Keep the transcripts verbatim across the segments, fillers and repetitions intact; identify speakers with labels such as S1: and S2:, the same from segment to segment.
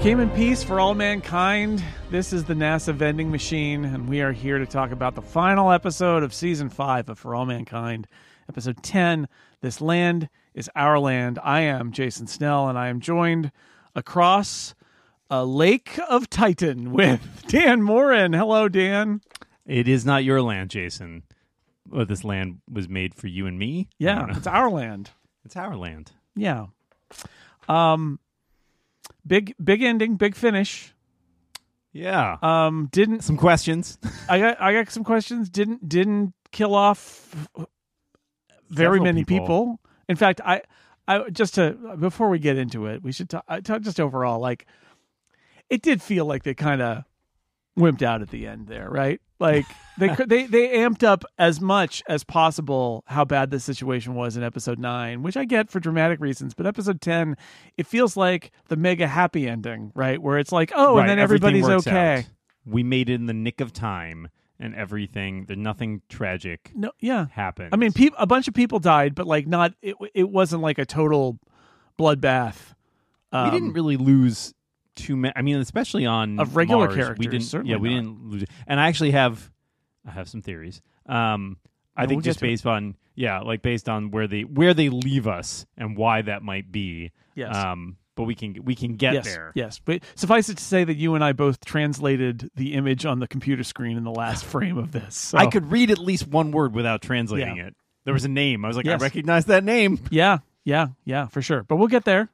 S1: Came in peace for all mankind. This is the NASA vending machine, and we are here to talk about the final episode of season five of For All Mankind, episode ten. This land is our land. I am Jason Snell, and I am joined across a lake of Titan with Dan Morin. Hello, Dan.
S2: It is not your land, Jason. Well, this land was made for you and me.
S1: Yeah, it's our land.
S2: It's our land.
S1: Yeah. Um. Big, big ending, big finish.
S2: Yeah.
S1: Um, didn't
S2: some questions?
S1: I got, I got some questions. Didn't, didn't kill off very
S2: Several
S1: many people.
S2: people.
S1: In fact, I, I just to before we get into it, we should talk, talk just overall. Like, it did feel like they kind of wimped out at the end there, right? Like they they they amped up as much as possible how bad the situation was in episode nine, which I get for dramatic reasons. But episode ten, it feels like the mega happy ending, right? Where it's like, oh,
S2: right,
S1: and then everybody's okay.
S2: Out. We made it in the nick of time, and everything. There's nothing tragic.
S1: No, yeah,
S2: happened.
S1: I mean, pe- a bunch of people died, but like not. It it wasn't like a total bloodbath. Um,
S2: we didn't really lose. Too many. I mean, especially on
S1: of regular
S2: Mars,
S1: characters.
S2: We didn't.
S1: Certainly
S2: yeah, we
S1: not.
S2: didn't lose. And I actually have, I have some theories. Um, I
S1: No,
S2: think
S1: we'll
S2: just
S1: get to
S2: based on, yeah, like based on where they where they leave us and why that might be.
S1: Yes.
S2: Um, but we can we can get
S1: yes,
S2: there.
S1: Yes. But suffice it to say that you and I both translated the image on the computer screen in the last frame of this. So.
S2: I could read at least one word without translating
S1: Yeah.
S2: it. There was a name. I was like,
S1: Yes.
S2: I recognize that name.
S1: Yeah. Yeah. Yeah. For sure. But we'll get there.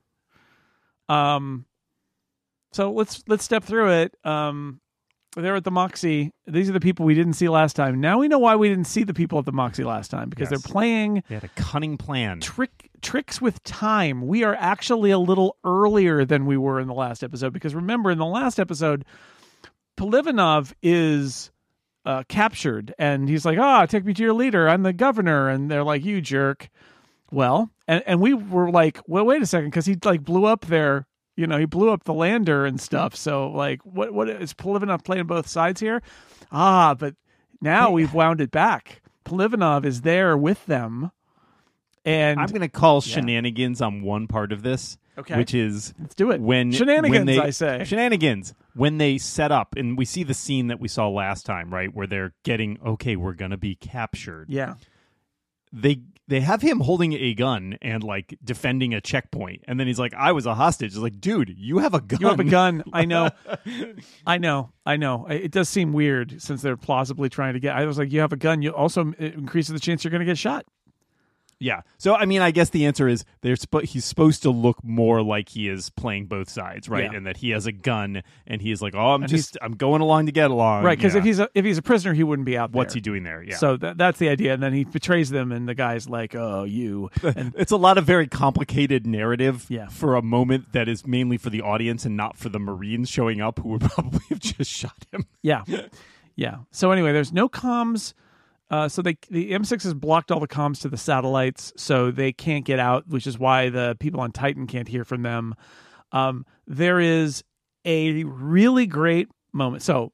S1: Um. So let's let's step through it. Um, they're at the Moxie. These are the people we didn't see last time. Now we know why we didn't see the people at the Moxie last time, because
S2: Yes.
S1: they're playing
S2: They had a cunning plan.
S1: trick tricks with time. We are actually a little earlier than we were in the last episode, because remember, in the last episode, Polivanov is uh, captured, and he's like, "Ah, take me to your leader. I'm the governor." And they're like, "You jerk." Well, and and we were like, "Well, wait a second," because he like blew up their. You know, he blew up the lander and stuff. So, like, what what is Polivanov playing both sides here? Ah, but now we've wound it back. Polivanov is there with them, and
S2: I'm going to call
S1: Yeah.
S2: shenanigans on one part of this,
S1: Okay.
S2: which is
S1: let's do it.
S2: when
S1: Shenanigans,
S2: when they,
S1: I say.
S2: shenanigans when they set up, and we see the scene that we saw last time, right, where they're getting okay, we're going to be captured.
S1: Yeah,
S2: They they have him holding a gun and like defending a checkpoint, and then he's like, "I was a hostage." It's like, dude, you have a gun.
S1: you have a gun. I know, I know, I know. It does seem weird since they're plausibly trying to get. I was like, you have a gun. You also it increases the chance you're going to get shot.
S2: Yeah. So I mean, I guess the answer is they're sp- he's supposed to look more like he is playing both sides, right?
S1: Yeah.
S2: And that he has a gun, and he's like, "Oh, I'm
S1: And
S2: just I'm going along to get along."
S1: Right, because
S2: Yeah.
S1: if he's a, if he's a prisoner, he wouldn't be out there.
S2: what's he doing there? Yeah.
S1: So that, that's the idea. And then he betrays them, and the guy's like, "Oh, you." And
S2: it's a lot of very complicated narrative
S1: Yeah.
S2: for a moment that is mainly for the audience and not for the Marines showing up who would probably have just shot him.
S1: yeah, yeah. So anyway, there's no comms. Uh, so they the M six has blocked all the comms to the satellites, so they can't get out, which is why the people on Titan can't hear from them. Um, there is a really great moment. So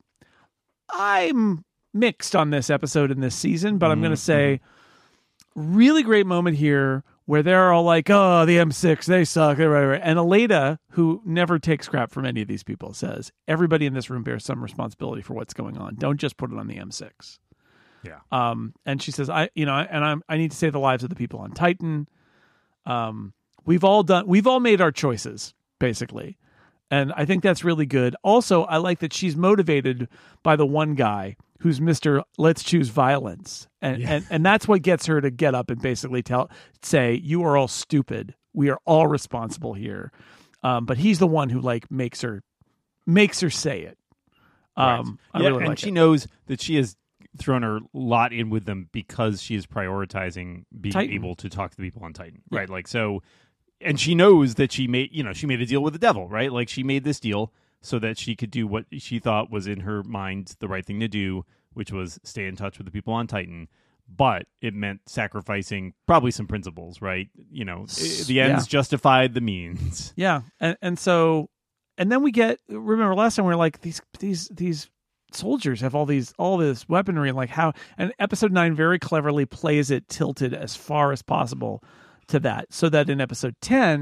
S1: I'm mixed on this episode in this season, but I'm going to say really great moment here where they're all like, "Oh, the M six, they suck." And Aleda, who never takes crap from any of these people, says, "Everybody in this room bears some responsibility for what's going on. Don't just put it on the M six."
S2: Yeah.
S1: Um, and she says, I, you know, and I'm, I need to save the lives of the people on Titan. Um, we've all done, we've all made our choices, basically. And I think that's really good. Also, I like that she's motivated by the one guy who's Mister Let's choose violence. And,
S2: Yeah.
S1: and, and that's what gets her to get up and basically tell, say, you are all stupid. We are all responsible here. Um, but he's the one who like makes her, makes her say it. Um,
S2: Right.
S1: I
S2: yeah,
S1: really
S2: and
S1: like
S2: she
S1: it.
S2: knows that she has thrown her lot in with them because she is prioritizing being
S1: Titan.
S2: able to talk to the people on Titan,
S1: Yeah.
S2: right? Like so, and she knows that she made, you know, she made a deal with the devil, right? Like she made this deal so that she could do what she thought was in her mind the right thing to do, which was stay in touch with the people on Titan. But it meant sacrificing probably some principles, right? You know, the ends
S1: Yeah.
S2: justified the means.
S1: Yeah, and and so, and then we get. Remember last time we were like these these these soldiers have all these all this weaponry, and like how. And episode nine very cleverly plays it tilted as far as possible to that, so that in episode ten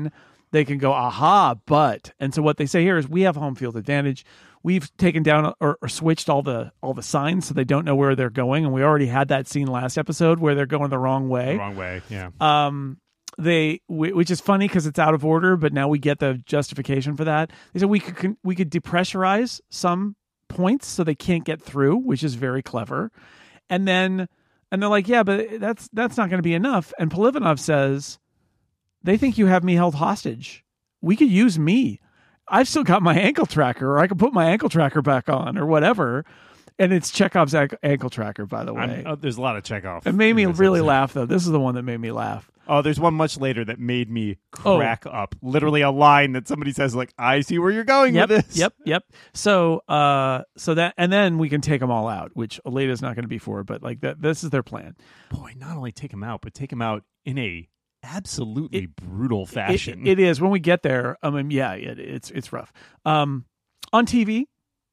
S1: they can go, aha, but. And so what they say here is we have home field advantage. We've taken down or, or switched all the all the signs so they don't know where they're going. And we already had that scene last episode where they're going the wrong way.
S2: The wrong way, yeah.
S1: Um, they, which is funny because it's out of order, but now we get the justification for that. They said we could we could depressurize some points so they can't get through, which is very clever. And then, and they're like, yeah, but that's that's not going to be enough. And Polivanov says, they think you have me held hostage. We could use me. I've still got my ankle tracker, or I can put my ankle tracker back on, or whatever. And it's Chekhov's ankle tracker, by the way.
S2: Oh, there's a lot of Chekhov.
S1: It made me really
S2: episode.
S1: laugh, though. This is the one that made me laugh.
S2: Oh, there's one much later that made me crack oh. up. Literally a line that somebody says, like, I see where you're going
S1: yep,
S2: with this.
S1: Yep, yep. So, uh, so that, and then we can take them all out, which Aleda's not going to be for, but like that, this is their plan.
S2: Boy, not only take them out, but take them out in a absolutely it, brutal fashion.
S1: It, it is when we get there. I mean, yeah, it, it's it's rough. Um, on T V,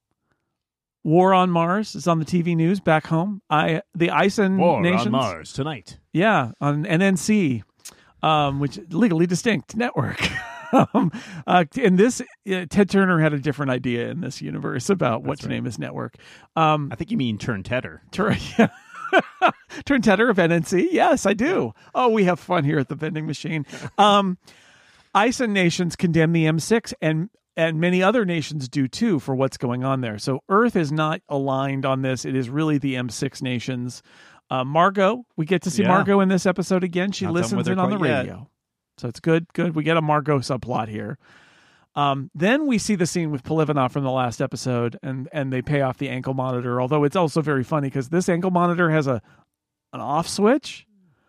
S1: War on Mars is on the T V news back home. I the Ison
S2: War
S1: nations,
S2: on Mars tonight.
S1: Yeah, on N N C, um, which legally distinct network. um, uh, and this uh, Ted Turner had a different idea in this universe about what That's to right. name his network. Um,
S2: I think you mean Turn Tedder.
S1: Turn. Yeah. Turn Tedder of N N C. Yes, I do. Oh, we have fun here at the vending machine. Um, Ison nations condemn the M six, and and many other nations do too for what's going on there. So Earth is not aligned on this. It is really the M six nations. Uh, Margot, we get to see yeah. Margot in this episode again. She not listens in on the radio. Yet. So it's good. Good. We get a Margot subplot here. Um, then we see the scene with Polivanov from the last episode, and, and they pay off the ankle monitor, although it's also very funny because this ankle monitor has a an off switch.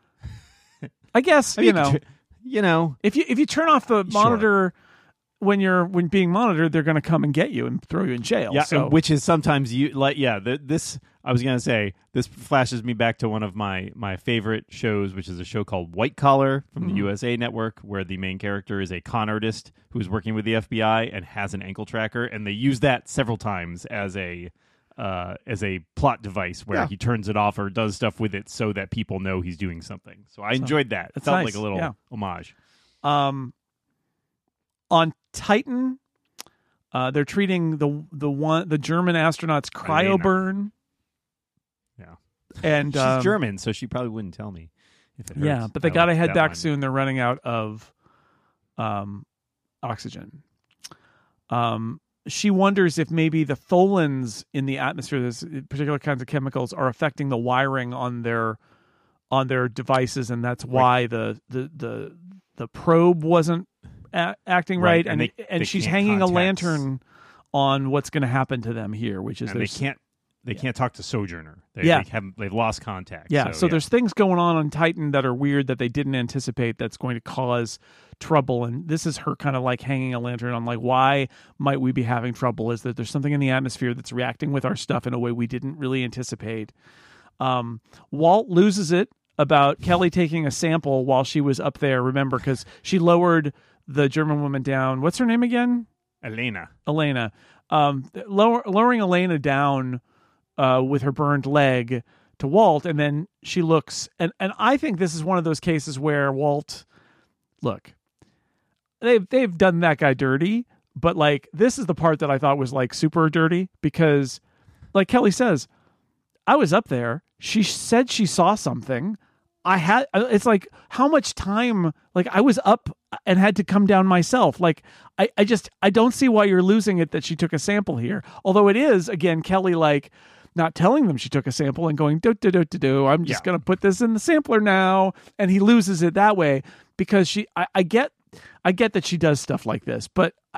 S1: I guess, I mean, you know,
S2: you know,
S1: if you if you turn off the monitor sure. when you're when being monitored, they're going to come and get you and throw you in jail.
S2: Yeah,
S1: so.
S2: Which is sometimes you like. Yeah, the, this I was going to say this flashes me back to one of my my favorite shows, which is a show called White Collar from mm-hmm. the U S A Network, where the main character is a con artist who's working with the F B I and has an ankle tracker, and they use that several times as a uh, as a plot device where yeah. he turns it off or does stuff with it so that people know he's doing something. So I so, enjoyed that. It felt nice. like a little yeah. homage.
S1: Um, on Titan, uh, they're treating the the one the German astronauts cryoburn.
S2: Yeah,
S1: and
S2: she's
S1: um,
S2: German, so she probably wouldn't tell me if it hurts.
S1: Yeah, but they got to head back
S2: line.
S1: soon. They're running out of um, oxygen. Um, she wonders if maybe the tholins in the atmosphere, this particular kinds of chemicals, are affecting the wiring on their on their devices, and that's why right. the, the the the probe wasn't a- acting right. right. And
S2: and, they,
S1: and
S2: they
S1: she's hanging
S2: contact.
S1: a lantern on what's going to happen to them here, which is
S2: and they can't. They
S1: yeah.
S2: can't talk to Sojourner. They,
S1: yeah.
S2: they haven't, they've lost contact.
S1: Yeah,
S2: so,
S1: so
S2: yeah.
S1: there's things going on on Titan that are weird that they didn't anticipate that's going to cause trouble. And this is her kind of like hanging a lantern on like, why might we be having trouble? Is that there's something in the atmosphere that's reacting with our stuff in a way we didn't really anticipate. Um, Walt loses it about Kelly taking a sample while she was up there, remember, because she lowered the German woman down. What's her name again?
S2: Elena.
S1: Elena. Um, lower, lowering Elena down Uh, with her burned leg to Walt, and then she looks, and, and I think this is one of those cases where Walt, look, they've they've done that guy dirty, but like this is the part that I thought was like super dirty because, like Kelly says, I was up there. She said she saw something. I had. It's like how much time? Like I was up and had to come down myself. Like I, I just I don't see why you're losing it that she took a sample here. Although it is again Kelly like. Not telling them she took a sample and going, do, do, do, do, do. I'm just yeah. going to put this in the sampler now. And he loses it that way because she, I, I get, I get that she does stuff like this, but I,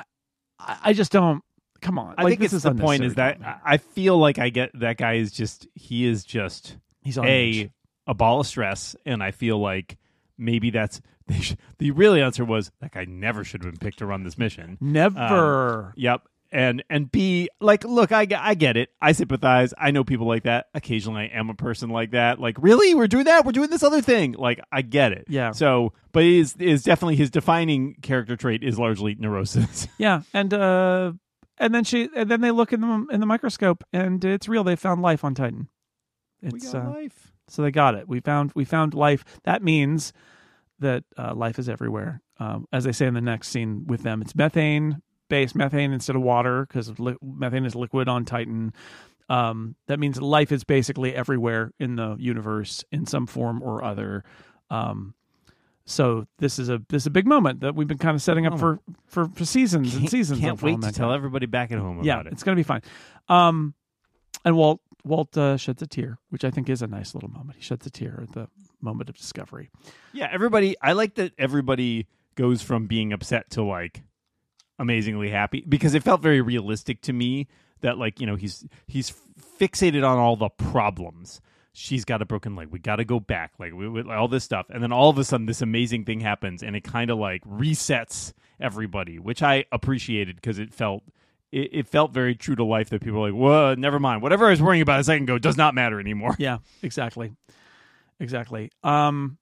S1: I just don't, come on.
S2: I
S1: like,
S2: think
S1: this
S2: it's
S1: is
S2: the point is that I feel like I get that guy is just, he is just
S1: He's on
S2: a,
S1: edge.
S2: a ball of stress. And I feel like maybe that's, they should, the real answer was that guy never should have been picked to run this mission.
S1: Never.
S2: Um, yep. And and B, like, look, I, I get it. I sympathize. I know people like that. Occasionally I am a person like that. Like, really? We're doing that? We're doing this other thing. Like, I get it.
S1: Yeah.
S2: So, but it is, is definitely his defining character trait is largely neurosis.
S1: Yeah. And uh, and then she, and then they look in the in the microscope and it's real. They found life on Titan. It's
S2: we got
S1: uh,
S2: life.
S1: So they got it. We found we found life. That means that uh, life is everywhere. Um, as they say in the next scene with them, it's methane based methane instead of water because li- methane is liquid on Titan. Um, that means life is basically everywhere in the universe in some form or other. Um, so this is a this is a big moment that we've been kind of setting up for, for, for seasons and
S2: Can't,
S1: seasons.
S2: can't
S1: of
S2: wait
S1: Fallen
S2: to
S1: Mankind.
S2: tell everybody back at home
S1: Yeah,
S2: about it.
S1: it's going to be fine. Um, and Walt Walt uh, sheds a tear, which I think is a nice little moment. He sheds a tear at the moment of discovery.
S2: Yeah, everybody. I like that everybody goes from being upset to like amazingly happy because it felt very realistic to me that like, you know, he's he's fixated on all the problems. She's got a broken leg. We got to go back, like we, we, all this stuff, and then all of a sudden, this amazing thing happens, and it kind of like resets everybody, which I appreciated because it felt it, it felt very true to life. That people were like, "Whoa, never mind. Whatever I was worrying about a second ago does not matter anymore."
S1: Yeah, exactly, exactly. Um,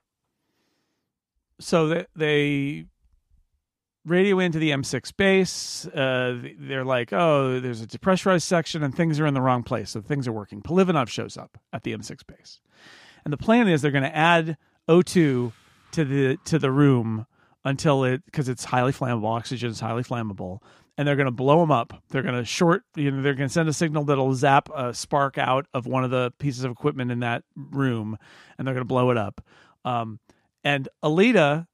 S1: so they, they radio into the M six base. Uh, they're like, oh, there's a depressurized section and things are in the wrong place. So things are working. Polivanov shows up at the M six base. And the plan is they're going to add O two to the to the room until it, because it's highly flammable. Oxygen is highly flammable. And they're going to blow them up. They're going to short, you know, they're going to send a signal that'll zap a spark out of one of the pieces of equipment in that room. And they're going to blow it up. Um, and Alita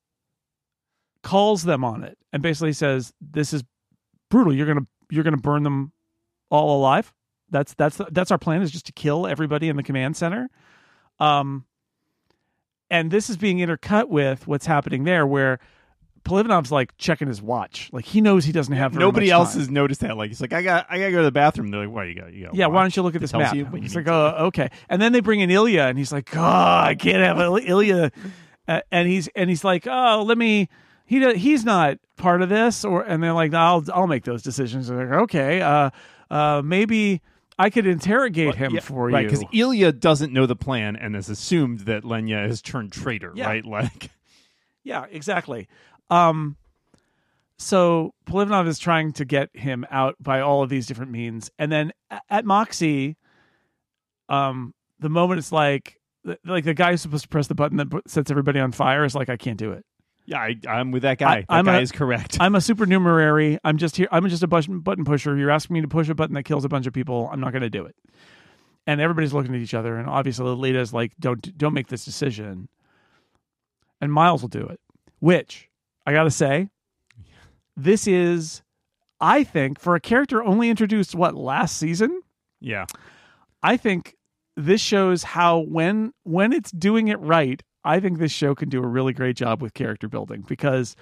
S1: calls them on it and basically says, "This is brutal. You're gonna you're gonna burn them all alive. That's that's that's our plan, is just to kill everybody in the command center." Um, and this is being intercut with what's happening there, where Polivanov's like checking his watch, like he knows he doesn't have very
S2: Nobody
S1: much
S2: else
S1: time.
S2: has noticed that. Like he's like, I got I gotta go to the bathroom. They're like, "Why you got you got?"
S1: Yeah,
S2: watch?
S1: why don't you look at
S2: It
S1: this
S2: tells
S1: map?
S2: you when you
S1: He's
S2: need
S1: like,
S2: to.
S1: "Oh, okay." And then they bring in Ilya, and he's like, "Oh, I can't have Il- Ilya," uh, and he's and he's like, "Oh, let me." He do- he's not part of this, or and they're like, I'll I'll make those decisions. They're like, okay, uh, uh, maybe I could interrogate
S2: Well,
S1: him
S2: yeah,
S1: for
S2: right,
S1: you,
S2: because Ilya doesn't know the plan and has assumed that Lenya has turned traitor,
S1: Yeah.
S2: right? Like,
S1: yeah, exactly. Um, so Polivanov is trying to get him out by all of these different means, and then a- at Moxie, um, the moment it's like, like the guy who's supposed to press the button that put- sets everybody on fire is like, I can't do it.
S2: yeah, I, I'm with that guy.
S1: I-
S2: that
S1: I'm
S2: guy
S1: a-
S2: is correct.
S1: I'm a supernumerary. I'm just here. I'm just a button button pusher. You're asking me to push a button that kills a bunch of people. I'm not going to do it. And everybody's looking at each other. And obviously, Lita's like, "Don't don't make this decision." And Miles will do it. Which I got to say, this is, I think, for a character only introduced what last season.
S2: yeah,
S1: I think this shows how when when it's doing it right, I think this show can do a really great job with character building, because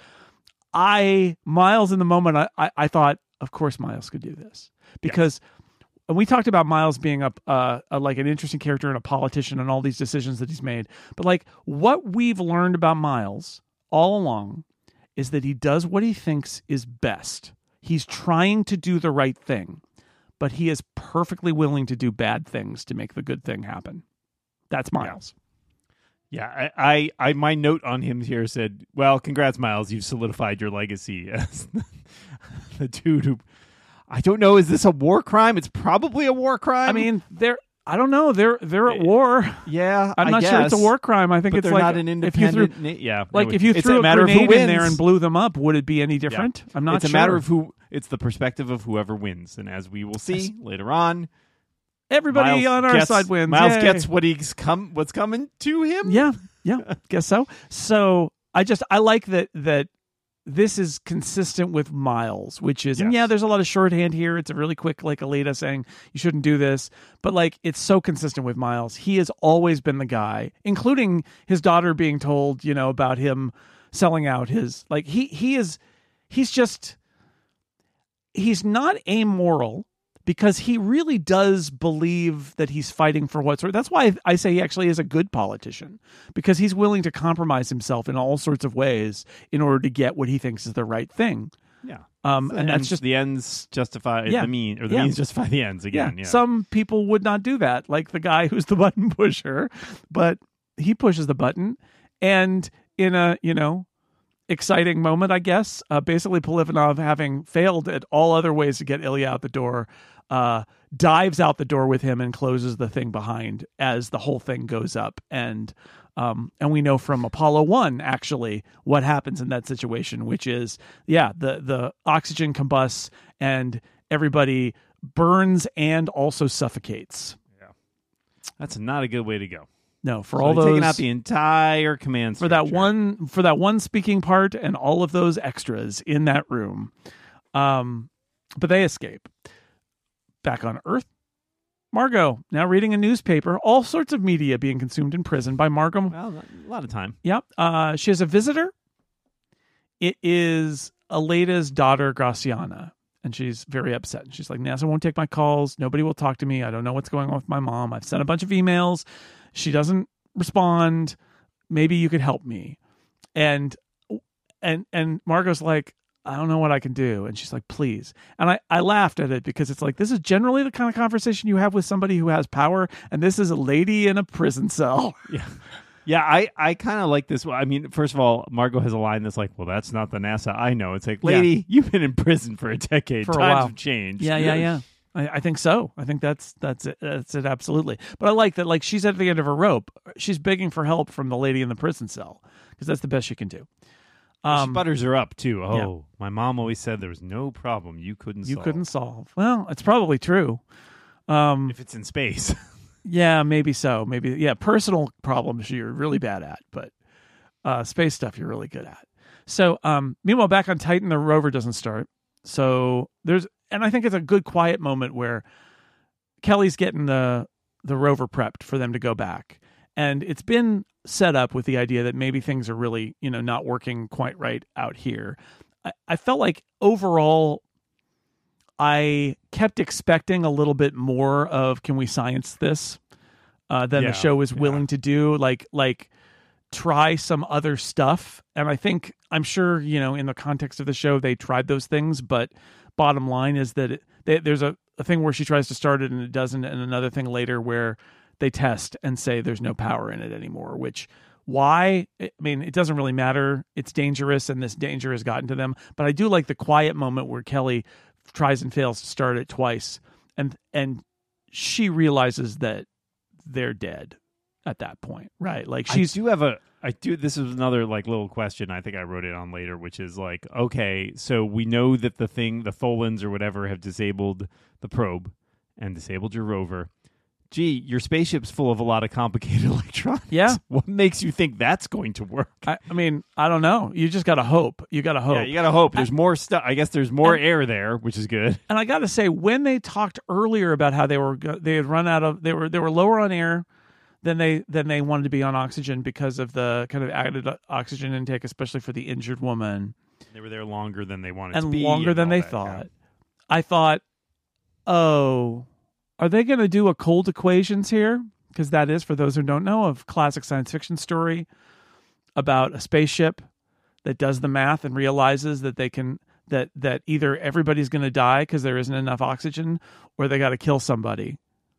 S1: I Miles in the moment I, I, I thought, of course Miles could do this, because and we talked about Miles being a, uh, a like an interesting character and a politician and all these decisions that he's made, but like what we've learned about Miles all along is that he does what he thinks is best. He's trying to do the right thing, but he is perfectly willing to do bad things to make the good thing happen. That's Miles.
S2: yeah. I, I, I, my note on him here said, "Well, congrats, Miles. You've solidified your legacy as the dude who." I don't know. Is this a war crime? It's probably a war crime.
S1: I mean, they're I don't know. They're they're at war.
S2: yeah,
S1: I'm
S2: I
S1: not sure it's a
S2: guess,
S1: war crime. I think
S2: but
S1: it's
S2: they're
S1: like
S2: not an
S1: if you threw
S2: independent. na- yeah,
S1: like
S2: anyway,
S1: if you
S2: it's
S1: threw
S2: a
S1: a,
S2: matter of who
S1: grenade in
S2: wins.
S1: there and blew them up, would it be any different? I'm not
S2: it's
S1: sure.
S2: a matter of who. It's the perspective of whoever wins, and as we will see later on,
S1: everybody
S2: Miles
S1: on our
S2: gets,
S1: side wins.
S2: Miles
S1: Yay.
S2: gets what he's come. What's coming to him?
S1: Yeah, yeah, guess so. So I just I like that that this is consistent with Miles, which is and
S2: Yes.
S1: yeah, there's a lot of shorthand here. It's a really quick like Alita saying you shouldn't do this, but like it's so consistent with Miles. He has always been the guy, including his daughter being told, you know, about him selling out his like he he is he's just he's not amoral, because he really does believe that he's fighting for what's right. That's why I say he actually is a good politician, because he's willing to compromise himself in all sorts of ways in order to get what he thinks is the right thing.
S2: Yeah.
S1: Um,
S2: The
S1: and that's
S2: ends-
S1: just
S2: the ends justify
S1: Yeah.
S2: the mean, or the
S1: Yeah.
S2: means justify the ends again. Yeah.
S1: Some people would not do that, like the guy who's the button pusher, but he pushes the button, and in a you know, exciting moment, I guess. Uh, basically, Polivanov, having failed at all other ways to get Ilya out the door, uh, dives out the door with him and closes the thing behind as the whole thing goes up. And um, and we know from Apollo one, actually, what happens in that situation, which is, yeah, the, the oxygen combusts and everybody burns and also suffocates.
S2: Yeah, that's not a good way to go.
S1: No, for
S2: so
S1: all those
S2: taking out the entire command
S1: for
S2: structure.
S1: that one for that one speaking part and all of those extras in that room. Um, but they escape. Back on Earth, Margot now reading a newspaper. All sorts of media being consumed in prison by Margot.
S2: Well, a lot of time.
S1: Yep. Uh, she has a visitor. It is Aleda's daughter, Graciana. And she's very upset. She's like, NASA won't take my calls. Nobody will talk to me. I don't know what's going on with my mom. I've sent a bunch of emails. She doesn't respond. Maybe you could help me. And and and Margot's like, I don't know what I can do. And she's like, please. And I, I laughed at it because it's like, this is generally the kind of conversation you have with somebody who has power. And this is a lady in a prison cell.
S2: Yeah. Yeah, I, I kind of like this. I mean, first of all, Margot has a line that's like, well, that's not the NASA I know. It's like, lady, yeah. you've been in prison for a decade.
S1: For a
S2: Times
S1: while.
S2: have changed.
S1: Yeah, yeah, yeah. I, I think so. I think that's that's it. That's it. Absolutely. But I like that. Like, she's at the end of her rope. She's begging for help from the lady in the prison cell because that's the best she can do.
S2: Um, she butters her up too. Oh,
S1: yeah.
S2: My mom always said there was no problem you couldn't
S1: you
S2: solve.
S1: couldn't solve. Well, it's probably true. Um,
S2: if it's in space.
S1: Yeah, maybe so. Maybe, yeah, personal problems you're really bad at, but uh, space stuff you're really good at. So, um, meanwhile, back on Titan, the rover doesn't start. So there's, and I think it's a good quiet moment where Kelly's getting the the rover prepped for them to go back, and it's been set up with the idea that maybe things are really, you know, not working quite right out here. I, I felt like overall, I kept expecting a little bit more of "Can we science this?" uh, than
S2: yeah,
S1: the show is willing
S2: yeah.
S1: to do. Like, like try some other stuff. And I think I'm sure you know in the context of the show they tried those things. But bottom line is that it, they, there's a, a thing where she tries to start it and it doesn't, and another thing later where they test and say there's no power in it anymore. Which why? I mean, it doesn't really matter. It's dangerous, and this danger has gotten to them. But I do like the quiet moment where Kelly tries and fails to start it twice, and and she realizes that they're dead at that point, right? Like she's
S2: I do have a I do this is another like little question. I think I wrote it on later, which is like, okay, so we know that the thing, the Tholins or whatever, have disabled the probe and disabled your rover. Gee, your spaceship's full of a lot of complicated electronics.
S1: Yeah.
S2: What makes you think that's going to work?
S1: I, I mean, I don't know. You just got to hope. You got to hope.
S2: Yeah, you got to hope. There's
S1: I,
S2: more stuff. I guess there's more
S1: and,
S2: air there, which is good.
S1: And I got to say, when they talked earlier about how they were they had run out of they were they were lower on air than they than they wanted to be on oxygen because of the kind of added oxygen intake, especially for the injured woman.
S2: They were there longer than they wanted
S1: and
S2: to be,
S1: longer
S2: and
S1: than they
S2: that,
S1: thought.
S2: yeah.
S1: I thought, oh. Are they going to do a cold equations here? Because that is, for those who don't know, a classic science fiction story about a spaceship that does the math and realizes that they can that that either everybody's going to die because there isn't enough oxygen, or they got to kill somebody,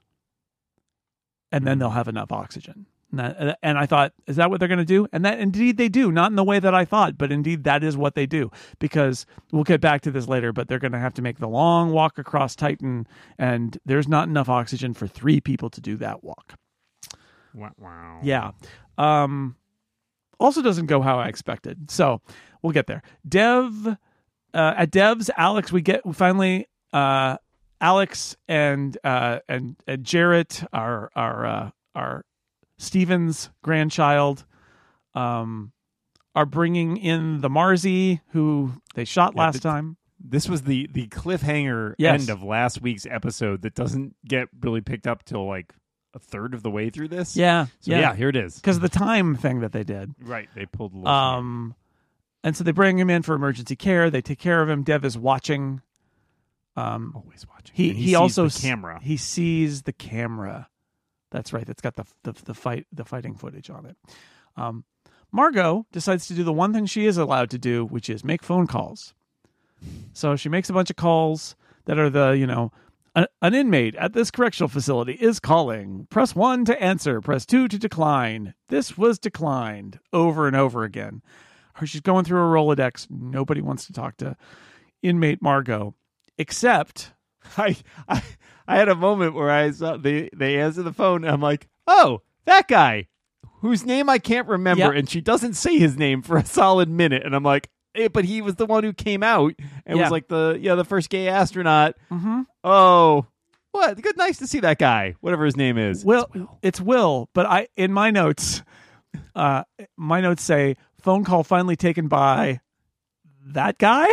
S1: and then they'll have enough oxygen. And, that, and I thought, is that what they're going to do? And that indeed they do, not in the way that I thought, but indeed that is what they do. Because we'll get back to this later, but they're going to have to make the long walk across Titan, and there's not enough oxygen for three people to do that walk.
S2: Wow. wow.
S1: Yeah. Um, also doesn't go how I expected. So we'll get there. Dev, uh, at Dev's, Alex, we get we finally, uh, Alex and, uh, and, and Jarrett, our, our, uh, our, Steven's grandchild, um, are bringing in the Marzi who they shot
S2: yeah,
S1: last
S2: th-
S1: time.
S2: This was the the cliffhanger
S1: yes.
S2: end of last week's episode that doesn't get really picked up till like a third of the way through this.
S1: Yeah,
S2: so
S1: yeah,
S2: yeah here it is.
S1: Because of the time thing that they did.
S2: Right, they pulled a little.
S1: Um, and so they bring him in for emergency care. They take care of him. Dev is watching. Um,
S2: always watching.
S1: He
S2: and
S1: he,
S2: he sees
S1: also
S2: the camera.
S1: He sees the camera. That's right. That's got the, the the fight the fighting footage on it. Um, Margot decides to do the one thing she is allowed to do, which is make phone calls. So she makes a bunch of calls that are the, you know, a, an inmate at this correctional facility is calling. Press one to answer. Press two to decline. This was declined over and over again. her, she's going through her Rolodex. Nobody wants to talk to inmate Margot, except
S2: I, I I had a moment where I saw they they answer the phone and I'm like, oh, that guy whose name I can't remember,
S1: Yep.
S2: and she doesn't say his name for a solid minute, and I'm like, eh, but he was the one who came out and
S1: Yeah.
S2: was like the yeah the first gay astronaut.
S1: mm-hmm.
S2: Oh, what good, nice to see that guy, whatever his name is.
S1: Will,
S2: It's Will.
S1: it's Will, but I in my notes, uh, my notes say phone call finally taken by that guy.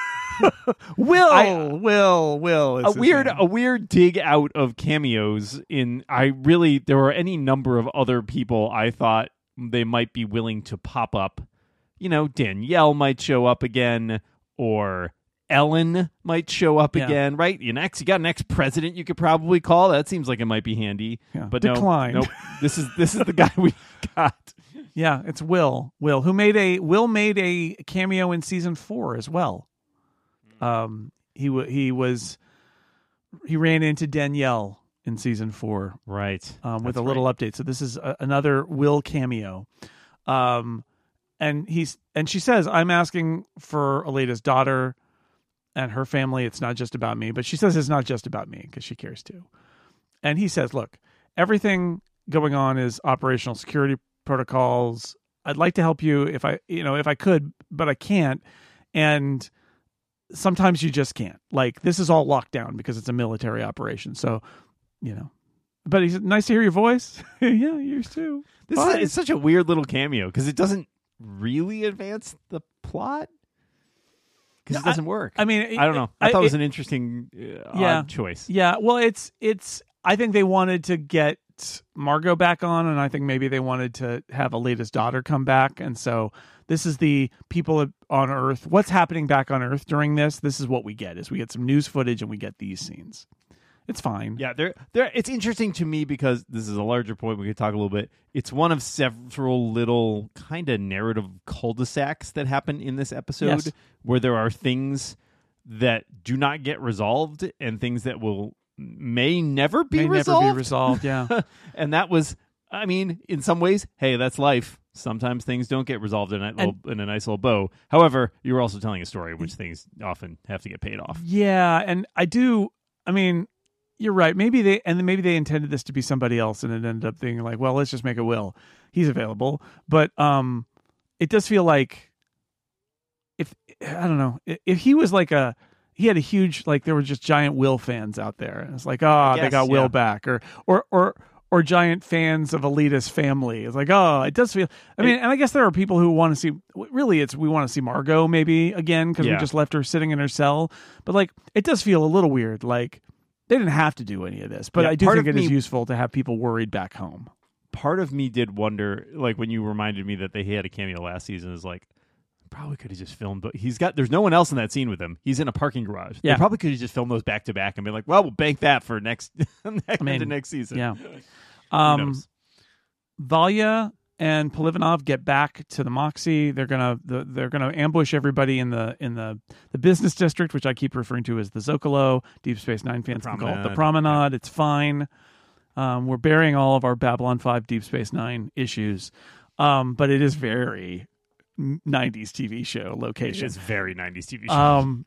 S1: Will,
S2: I-
S1: Will, Will. is
S2: a
S1: his
S2: weird
S1: name.
S2: a weird dig out of cameos in I really there were any number of other people I thought they might be willing to pop up. You know, Danielle might show up again, or Ellen might show up
S1: Yeah.
S2: again, right? An ex you got an ex president you could probably call. That seems like it might be handy.
S1: Yeah.
S2: But
S1: Declined.
S2: no, nope. This is this is the guy we got.
S1: Yeah, it's Will. Will, who made a Will made a cameo in season four as well. Um, he w- he was he ran into Danielle in season four
S2: Right.
S1: um, with
S2: That's
S1: a little
S2: right.
S1: update. So this is a, another Will cameo. Um, and he's and she says, "I'm asking for Aleda's daughter and her family. It's not just about me." But she says it's not just about me because she cares too. And he says, "Look, everything going on is operational security protocols. I'd like to help you if I, you know, if I could, but I can't. And sometimes you just can't. Like, this is all locked down because it's a military operation. So, you know." But he's nice to hear your voice. Yeah, yours too.
S2: This is
S1: Bye.
S2: it's such a weird little cameo because it doesn't really advance the plot because
S1: No,
S2: it doesn't work.
S1: I mean,
S2: I don't know. I, thought it was
S1: it-
S2: an interesting uh,
S1: Yeah.
S2: odd choice.
S1: Yeah, well, it's it's. I think they wanted to get Margot back on, and I think maybe they wanted to have Aleda's daughter come back, and so this is the people on Earth. What's happening back on Earth during this? This is what we get: is we get some news footage and we get these scenes. It's fine.
S2: Yeah, there, there. It's interesting to me because this is a larger point. We could talk a little bit. It's one of several little kind of narrative cul-de-sacs that happen in this episode,
S1: Yes.
S2: where there are things that do not get resolved and things that will may never be
S1: May
S2: resolved.
S1: never be resolved. Yeah,
S2: And that was, I mean, in some ways, hey, that's life. Sometimes things don't get resolved in a, little, in a nice little bow. However, you're also telling a story in which things often have to get paid off.
S1: yeah, and I do. I mean, you're right. Maybe they and then maybe they intended this to be somebody else, and it ended up being like, well, let's just make it Will. He's available, but um, it does feel like if I don't know if, if he was like a he had a huge like there were just giant Will fans out there, and it's like, oh, they
S2: guess,
S1: got Will
S2: yeah.
S1: back, or or or. Or giant fans of Aleda's family. It's like, oh, it does feel. I mean, and I guess there are people who want to see. Really, it's we want to see Margot maybe again because
S2: Yeah.
S1: we just left her sitting in her cell. But like, it does feel a little weird. Like they didn't have to do any of this, but
S2: Yeah,
S1: I do
S2: part
S1: think
S2: of
S1: it is
S2: me-
S1: useful to have people worried back home.
S2: Part of me did wonder, like when you reminded me that they had a cameo last season, is like, probably could have just filmed, but he's got, there's no one else in that scene with him. He's in a parking garage.
S1: Yeah.
S2: They probably could have just filmed those back to back and been like, well, we'll bank that for next, next,
S1: I mean,
S2: into next season.
S1: Yeah.
S2: Who
S1: Um,
S2: knows?
S1: Valya and Polivanov get back to the Moxie. They're gonna the, they're gonna ambush everybody in the in the the business district, which I keep referring to as the Zocalo. Deep Space Nine fans can call it the
S2: Promenade.
S1: Promenade. It's fine. Um, we're burying all of our Babylon five Deep Space Nine issues, um, but it is very nineties T V show location.
S2: It's very nineties T V show.
S1: Um,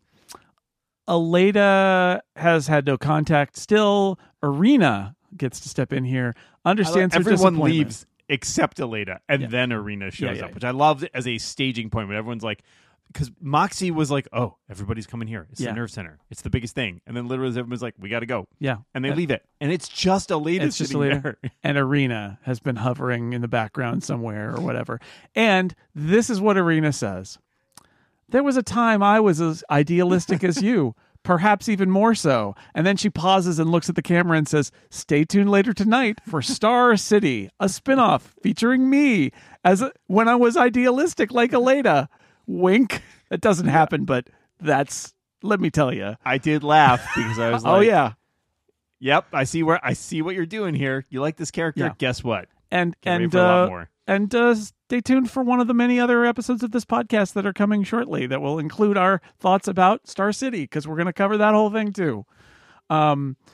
S1: Aleda has had no contact. Still, Arena gets to step in here. Understands her
S2: Everyone
S1: disappointment.
S2: leaves except Aleda, and
S1: Yeah.
S2: then Arena shows
S1: Yeah, yeah,
S2: up, which I loved as a staging point when everyone's like, because Moxie was like, oh, everybody's coming here. It's
S1: Yeah.
S2: the nerve center. It's the biggest thing. And then literally everyone's like, we got to go.
S1: Yeah,
S2: And they
S1: Uh,
S2: leave it. And it's just Aleda
S1: It's just
S2: sitting
S1: Aleda.
S2: there.
S1: and Arena has been hovering in the background somewhere or whatever. And this is what Arena says. There was a time I was as idealistic as you, perhaps even more so. And then she pauses and looks at the camera and says, stay tuned later tonight for Star City, a spinoff featuring me as a, when I was idealistic like Aleda. Wink. That doesn't happen, but that's, let me tell you.
S2: I did laugh because I was like,
S1: Oh, yeah.
S2: yep, I see where I see what you're doing here. You like this character?
S1: Yeah.
S2: Guess what?
S1: And,
S2: Can't wait
S1: and,
S2: for a lot
S1: uh,
S2: more.
S1: And uh, stay tuned for one of the many other episodes of this podcast that are coming shortly that will include our thoughts about Star City, because we're going to cover that whole thing too. Um,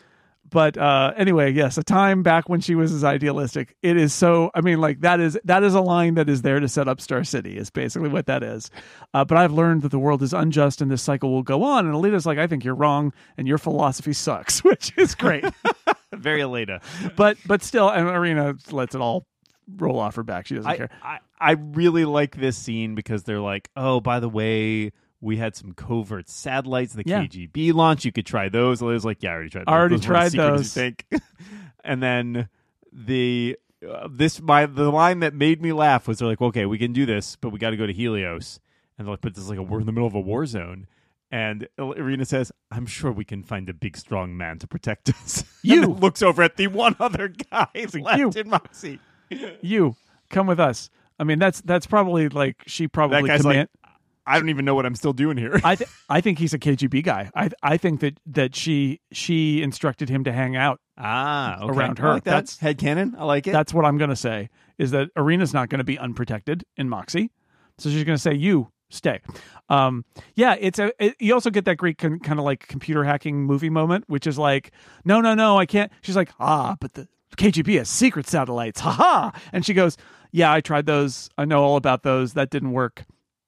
S1: but uh, anyway, yes, a time back when she was as idealistic. It is so. I mean, like that is that is a line that is there to set up Star City. Is basically what that is. Uh, but I've learned that the world is unjust and this cycle will go on. And Alita's like, I think you're wrong, and your philosophy sucks, which is great.
S2: Very Alita.
S1: but but still, and Irina lets it all roll off her back. She doesn't
S2: I,
S1: care.
S2: I, I really like this scene because they're like, oh, by the way, we had some covert satellites, the
S1: Yeah.
S2: K G B launch. You could try those. Alita's like, yeah, I already tried those.
S1: Already
S2: those weren't as
S1: tried
S2: secret as
S1: those.
S2: you think. And then the uh, this my the line that made me laugh was they're like, okay, we can do this, but we got to go to Helios. And they're like, but this is like a, we're in the middle of a war zone. And Irina says, I'm sure we can find a big, strong man to protect us.
S1: You.
S2: And then looks over at the one other guy left
S1: You.
S2: in Moxie.
S1: You come with us. I mean, that's that's probably like she probably
S2: That guy's
S1: command.
S2: like, I don't even know what I'm still doing here.
S1: I th- I think he's a K G B guy. I I think that that she she instructed him to hang out.
S2: ah, okay.
S1: Around
S2: I
S1: her.
S2: like that.
S1: That's-
S2: headcanon. I like it.
S1: That's what I'm going to say. Is that Irina's not going to be unprotected in Moxie, so she's going to say, "You stay." Um, yeah, it's a. It, you also get that great con- kind of like computer hacking movie moment, which is like, "No, no, no, I can't." She's like, "Ah, but the K G B has secret satellites, haha!" And she goes, "Yeah, I tried those. I know all about those. That didn't work.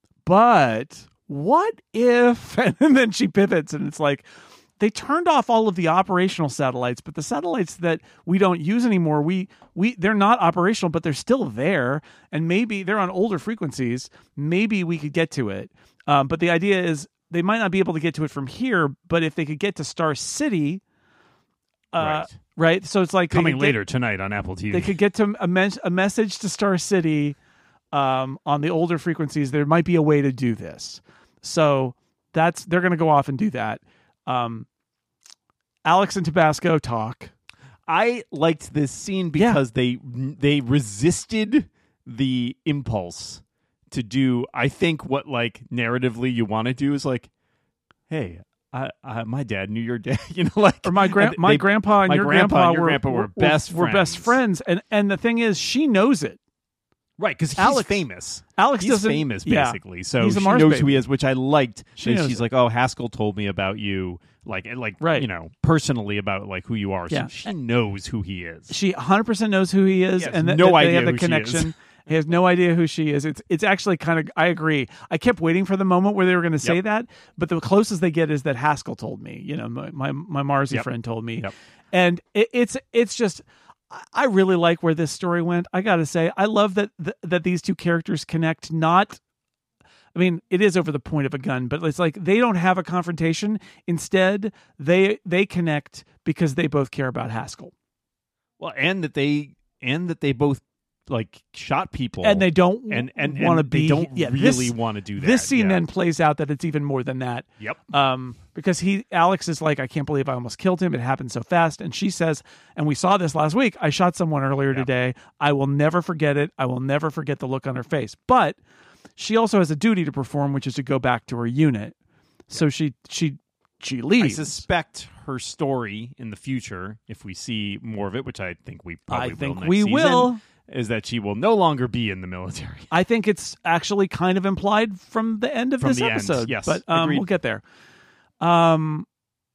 S1: But what if?" And then she pivots, and it's like, they turned off all of the operational satellites, but the satellites that we don't use anymore, we we they're not operational, but they're still there, and maybe they're on older frequencies. Maybe we could get to it. Um, but the idea is they might not be able to get to it from here, but if they could get to Star City, uh,
S2: Right.
S1: right? So it's like they
S2: Coming
S1: could get-
S2: later tonight on Apple T V.
S1: they could get to a, mes- a message to Star City um, on the older frequencies. There might be a way to do this. So that's they're going to go off and do that. Um, Alex and Tabasco talk.
S2: I liked this scene because they they resisted the impulse to do. I think what like narratively you want to do is like, hey, I, I my dad knew your dad, you know, like
S1: Or my grand,
S2: and
S1: my
S2: they-
S1: grandpa and
S2: my
S1: your
S2: grandpa
S1: grandpa
S2: and your
S1: were,
S2: grandpa were
S1: were
S2: best
S1: were best
S2: friends.
S1: friends, and and the thing is, she knows it.
S2: right because he's
S1: Alex-
S2: famous.
S1: Alex
S2: He's
S1: doesn't
S2: famous
S1: yeah.
S2: basically, so
S1: He's a
S2: she
S1: Mars
S2: knows
S1: baby.
S2: who he is, which I liked.
S1: She
S2: that
S1: knows
S2: she's
S1: it.
S2: like, oh, Haskell told me about you, like and like
S1: Right.
S2: you know personally about like who you are.
S1: Yeah.
S2: So she knows who he is.
S1: She one hundred percent knows who he is,
S2: He has
S1: and that
S2: no
S1: that they
S2: idea
S1: have the
S2: who she is.
S1: connection. He has no idea who she is. It's it's actually kind of. I agree. I kept waiting for the moment where they were going to say
S2: Yep.
S1: that, but the closest they get is that Haskell told me. You know, my my, my Marzi
S2: Yep.
S1: friend told me,
S2: Yep.
S1: and it, it's it's just. I- I really like where this story went. I got to say, I love that th- that these two characters connect. Not, I mean, it is over the point of a gun, but it's like they don't have a confrontation. Instead, they they connect because they both care about Haskell.
S2: Well, and that they and that they both like shot people,
S1: And they don't
S2: and and,
S1: want to
S2: and
S1: be.
S2: They don't
S1: yeah,
S2: really
S1: this,
S2: want to do that.
S1: This scene
S2: yeah.
S1: then plays out that it's even more than that.
S2: Yep.
S1: Um, because he Alex is like, I can't believe I almost killed him. It happened so fast. And she says, and we saw this last week, I shot someone earlier
S2: Yep.
S1: today. I will never forget it. I will never forget the look on her face. But she also has a duty to perform, which is to go back to her unit. So she she she
S2: I
S1: leaves.
S2: suspect her story in the future, if we see more of it, which I think we probably
S1: I
S2: will
S1: think
S2: next
S1: we
S2: season,
S1: will.
S2: is that she will no longer be in the military.
S1: I think it's actually kind of implied from the end of
S2: From
S1: this
S2: the end,
S1: episode.
S2: yes,
S1: But um,
S2: agreed.
S1: we'll get there. Um,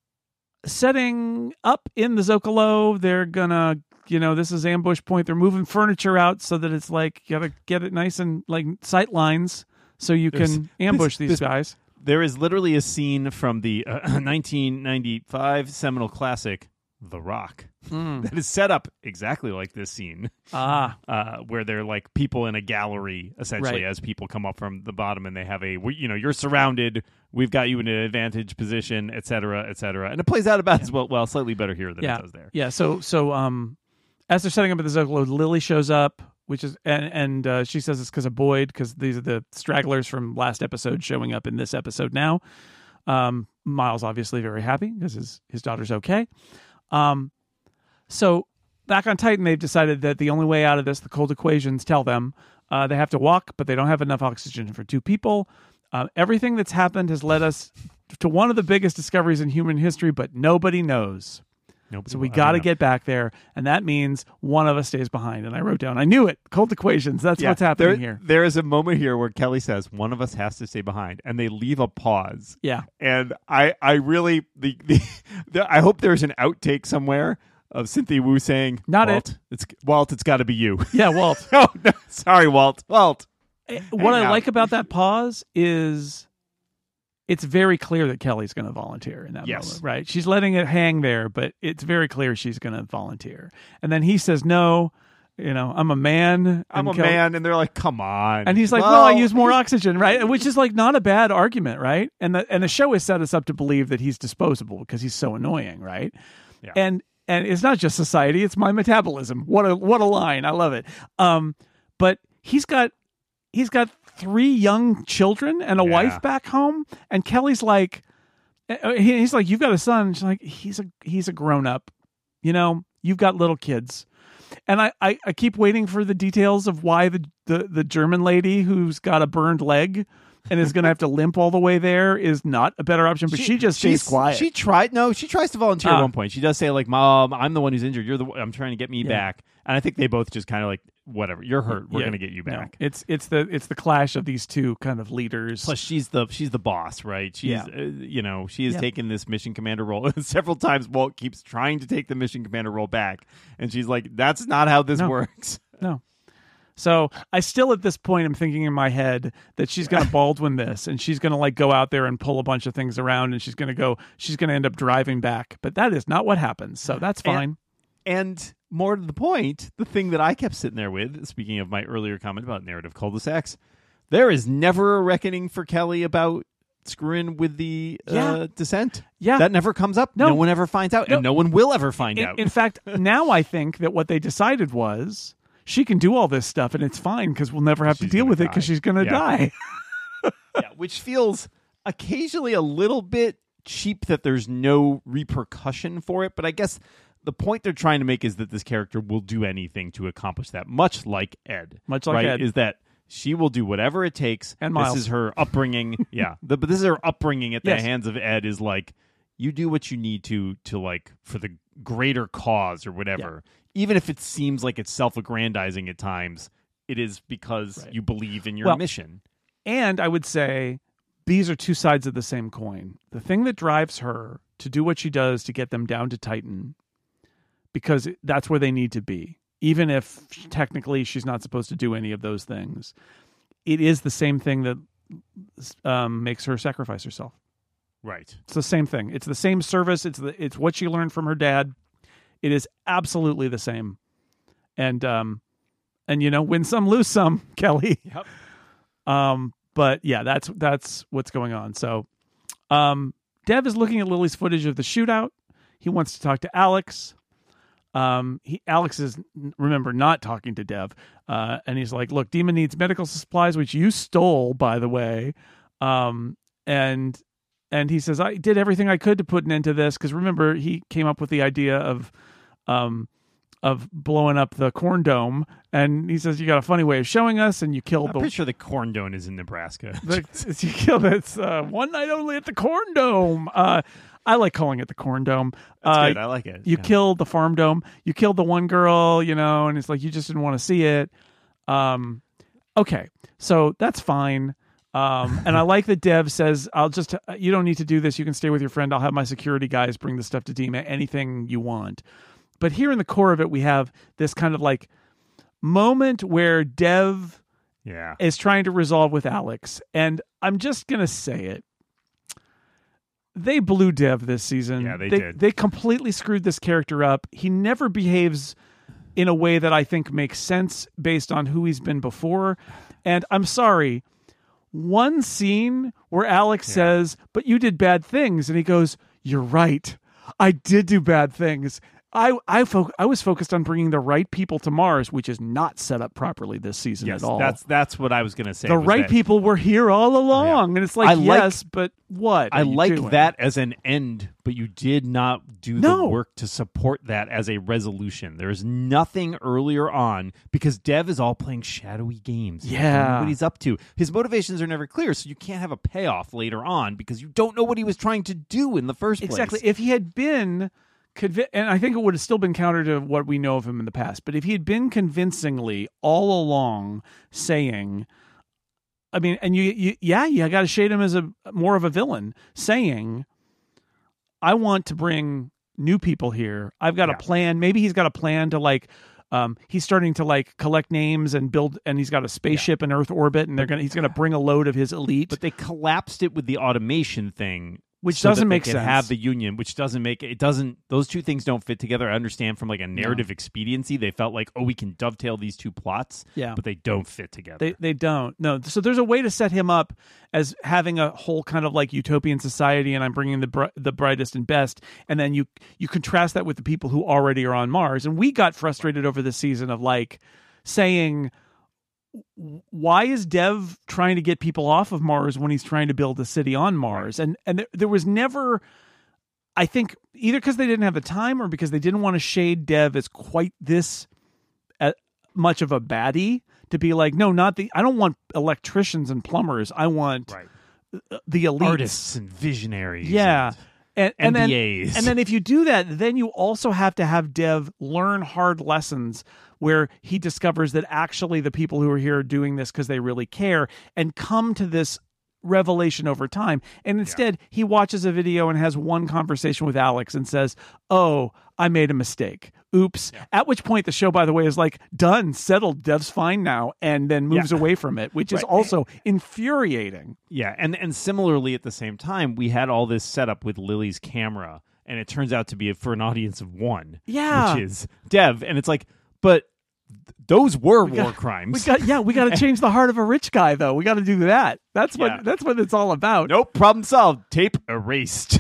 S1: setting up in the Zocalo, they're gonna, you know, this is ambush point. They're moving furniture out so that it's like you gotta get it nice and like sight lines so you
S2: There's-
S1: can ambush
S2: this-
S1: these
S2: this-
S1: guys.
S2: There is literally a scene from the uh, nineteen ninety-five seminal classic, The Rock, that is set up exactly like this scene.
S1: Ah,
S2: Uh, where they're like people in a gallery, essentially,
S1: Right.
S2: as people come up from the bottom, and they have a, we- you know, you're surrounded, we've got you in an advantage position, et cetera, et cetera, and it plays out about as well, well, slightly better here than
S1: yeah,
S2: it does there.
S1: yeah. So so um, as they're setting up at the Zocalo, Lily shows up, which is and and uh, she says it's because of Boyd, because these are the stragglers from last episode showing up in this episode now. Um, Miles obviously very happy because his his daughter's okay. Um, so back on Titan, they've decided that the only way out of this, the cold equations tell them uh, they have to walk, but they don't have enough oxygen for two people. Uh, everything that's happened has led us to one of the biggest discoveries in human history, but nobody knows.
S2: Nobody
S1: So we
S2: will
S1: got to
S2: ever know.
S1: get back there, and that means one of us stays behind. And I wrote down, I knew it. Cold equations. That's
S2: Yeah,
S1: what's happening
S2: there,
S1: here.
S2: There is a moment here where Kelly says one of us has to stay behind, and they leave a pause.
S1: Yeah.
S2: And I, I really, the, the, the I hope there's an outtake somewhere of Cynthia Wu saying,
S1: Not
S2: Walt,
S1: it.
S2: It's Walt. It's got to be you.
S1: Yeah, Walt.
S2: no, no, sorry, Walt. Walt.
S1: What
S2: Hang
S1: I
S2: out.
S1: like about that pause is it's very clear that Kelly's going to volunteer in that
S2: Yes.
S1: moment, right? She's letting it hang there, but it's very clear she's going to volunteer. And then he says, no, you know, I'm a man.
S2: I'm
S1: and
S2: a
S1: Kelly-
S2: man, and they're like, "Come on!"
S1: And he's like, well, I use more oxygen, right? Which is like not a bad argument, right? And the and the show has set us up to believe that he's disposable because he's so annoying, right?
S2: Yeah.
S1: And and it's not just society; it's my metabolism. What a what a line! I love it. Um, but he's got he's got three young children and a
S2: Yeah.
S1: wife back home, and Kelly's like, uh, he- he's like, you've got a son. She's like, he's a he's a grown up, you know. You've got little kids. And I, I, I keep waiting for the details of why the, the, the German lady who's got a burned leg and is going to have to limp all the way there is not a better option. But she, just stays
S2: she's-
S1: quiet.
S2: She tried. No, she tries to volunteer at
S1: Ah.
S2: one point. She does say, like, "Mom, I'm the one who's injured. You're the. I'm trying to get me
S1: Yeah.
S2: back." And I think they both just kind of like, "Whatever. You're hurt. We're
S1: Yeah.
S2: gonna get you
S1: No,
S2: back."
S1: it's it's the it's the clash of these two kind of leaders.
S2: Plus, she's the she's the boss, right? She's
S1: Yeah.
S2: uh, you know she has
S1: Yeah.
S2: taken this mission commander role several times. Walt keeps trying to take the mission commander role back, and she's like, "That's not how this
S1: No.
S2: works."
S1: No. So I still at this point am thinking in my head that she's going to Baldwin this and she's going to like go out there and pull a bunch of things around and she's going to go, she's going to end up driving back. But that is not what happens. So that's fine.
S2: And more to the point, the thing that I kept sitting there with, speaking of my earlier comment about narrative cul-de-sacs, there is never a reckoning for Kelly about screwing with the
S1: Yeah.
S2: uh, descent.
S1: Yeah.
S2: That never comes up.
S1: No.
S2: No, one ever finds out,
S1: No.
S2: and no one will ever find
S1: In,
S2: out.
S1: in fact, now I think that what they decided was she can do all this stuff and it's fine because we'll never have
S2: She's
S1: to deal
S2: gonna
S1: with it
S2: die.
S1: because she's going to
S2: Yeah.
S1: die.
S2: Yeah, which feels occasionally a little bit cheap that there's no repercussion for it. But I guess the point they're trying to make is that this character will do anything to accomplish that, much like Ed.
S1: Much like
S2: right?
S1: Ed.
S2: Is that she will do whatever it takes.
S1: And Miles.
S2: This is her upbringing. yeah, the, but this is her upbringing at the
S1: Yes.
S2: hands of Ed. Is like you do what you need to to like for the greater cause or whatever. Even if it seems like it's self-aggrandizing at times, it is because
S1: Right.
S2: you believe in your
S1: Well,
S2: mission.
S1: And I would say these are two sides of the same coin. The thing that drives her to do what she does to get them down to Titan, because that's where they need to be, even if technically she's not supposed to do any of those things, it is the same thing that um, makes her sacrifice herself.
S2: Right.
S1: It's the same thing. It's the same service. It's the it's what she learned from her dad. It is absolutely the same. And um, and you know, win some, lose some, Kelly.
S2: Yep.
S1: Um, but yeah, that's that's what's going on. So, um, Dev is looking at Lily's footage of the shootout. He wants to talk to Alex. Um, he Alex is remember not talking to Dev, uh, and he's like, "Look, Demon needs medical supplies, which you stole, by the way." Um, and and he says, "I did everything I could to put an end to this because remember he came up with the idea of, um." of blowing up the corn dome, and he says you got a funny way of showing us, and you killed
S2: I'm
S1: the
S2: pretty sure the corn dome is in Nebraska.
S1: the, you killed it's uh, one night only at the corn dome. Uh, I like calling it the corn dome.
S2: That's
S1: uh,
S2: good. I like it.
S1: You
S2: Yeah.
S1: killed the farm dome. You killed the one girl, you know, and it's like you just didn't want to see it. Um, okay, so that's fine. Um, and I like that Dev says, "I'll just you don't need to do this. You can stay with your friend. I'll have my security guys bring the stuff to Dima. Anything you want." But here in the core of it, we have this kind of like moment where Dev
S2: Yeah.
S1: is trying to resolve with Alex. And I'm just going to say it. They blew Dev this season.
S2: Yeah, they
S1: they
S2: did.
S1: They completely screwed this character up. He never behaves in a way that I think makes sense based on who he's been before. And I'm sorry, one scene where Alex
S2: Yeah.
S1: says, "But you did bad things." And he goes, "You're right. I did do bad things." I I, fo- I was focused on bringing the right people to Mars, which is not set up properly this season
S2: Yes,
S1: at all.
S2: that's that's what I was going to say.
S1: the
S2: was
S1: right
S2: that
S1: people were here all along, and it's like,
S2: I like-
S1: yes, but what?
S2: I
S1: are you
S2: like
S1: doing?
S2: that as an end, but you did not do
S1: No.
S2: the work to support that as a resolution. There's nothing earlier on because Dev is all playing shadowy games. You don't know
S1: Yeah.
S2: what he's up to. His motivations are never clear, so you can't have a payoff later on because you don't know what he was trying to do in the first place.
S1: Exactly. If he had been convi- and I think it would have still been counter to what we know of him in the past. But if he had been convincingly all along saying, I mean, and you, you yeah, you got to shade him as a more of a villain, saying, I want to bring new people here. I've got yeah. a plan. Maybe he's got a plan to like, um, he's starting to like collect names and build, and he's got a spaceship yeah. in Earth orbit, and they're gonna he's gonna bring a load of his elite.
S2: But they collapsed it with the automation thing,
S1: which
S2: so
S1: doesn't
S2: that
S1: make
S2: they
S1: sense.
S2: Can have the union, which doesn't make it doesn't. Those two things don't fit together. I understand from like a narrative no. expediency, they felt like, oh, we can dovetail these two plots,
S1: yeah,
S2: but they don't fit together.
S1: They they don't. No. So there's a way to set him up as having a whole kind of like utopian society, and I'm bringing the br- the brightest and best, and then you you contrast that with the people who already are on Mars, and we got frustrated over this season of like saying, why is Dev trying to get people off of Mars when he's trying to build a city on Mars? And and there, there was never, I think, either because they didn't have the time or because they didn't want to shade Dev as quite this uh, much of a baddie to be like, no, not the, I don't want electricians and plumbers. I want
S2: right.
S1: the elites.
S2: Artists and visionaries.
S1: Yeah. And, and
S2: then,
S1: and then if you do that, then you also have to have Dev learn hard lessons where he discovers that actually the people who are here are doing this because they really care, and come to this revelation over time. And instead, yeah. he watches a video and has one conversation with Alex and says, oh, I made a mistake. Oops. Yeah. At which point the show, by the way, is like, done, settled, Dev's fine now, and then moves yeah. away from it, which is right. also infuriating.
S2: Yeah, and and similarly at the same time, we had all this setup with Lily's camera, and it turns out to be for an audience of one.
S1: Yeah.
S2: Which is Dev, and it's like, but th- those were
S1: we
S2: war
S1: got,
S2: crimes.
S1: We got, yeah, we got to change the heart of a rich guy, though. We got to do that. That's what
S2: yeah.
S1: that's what it's all about.
S2: Nope, problem solved. Tape erased.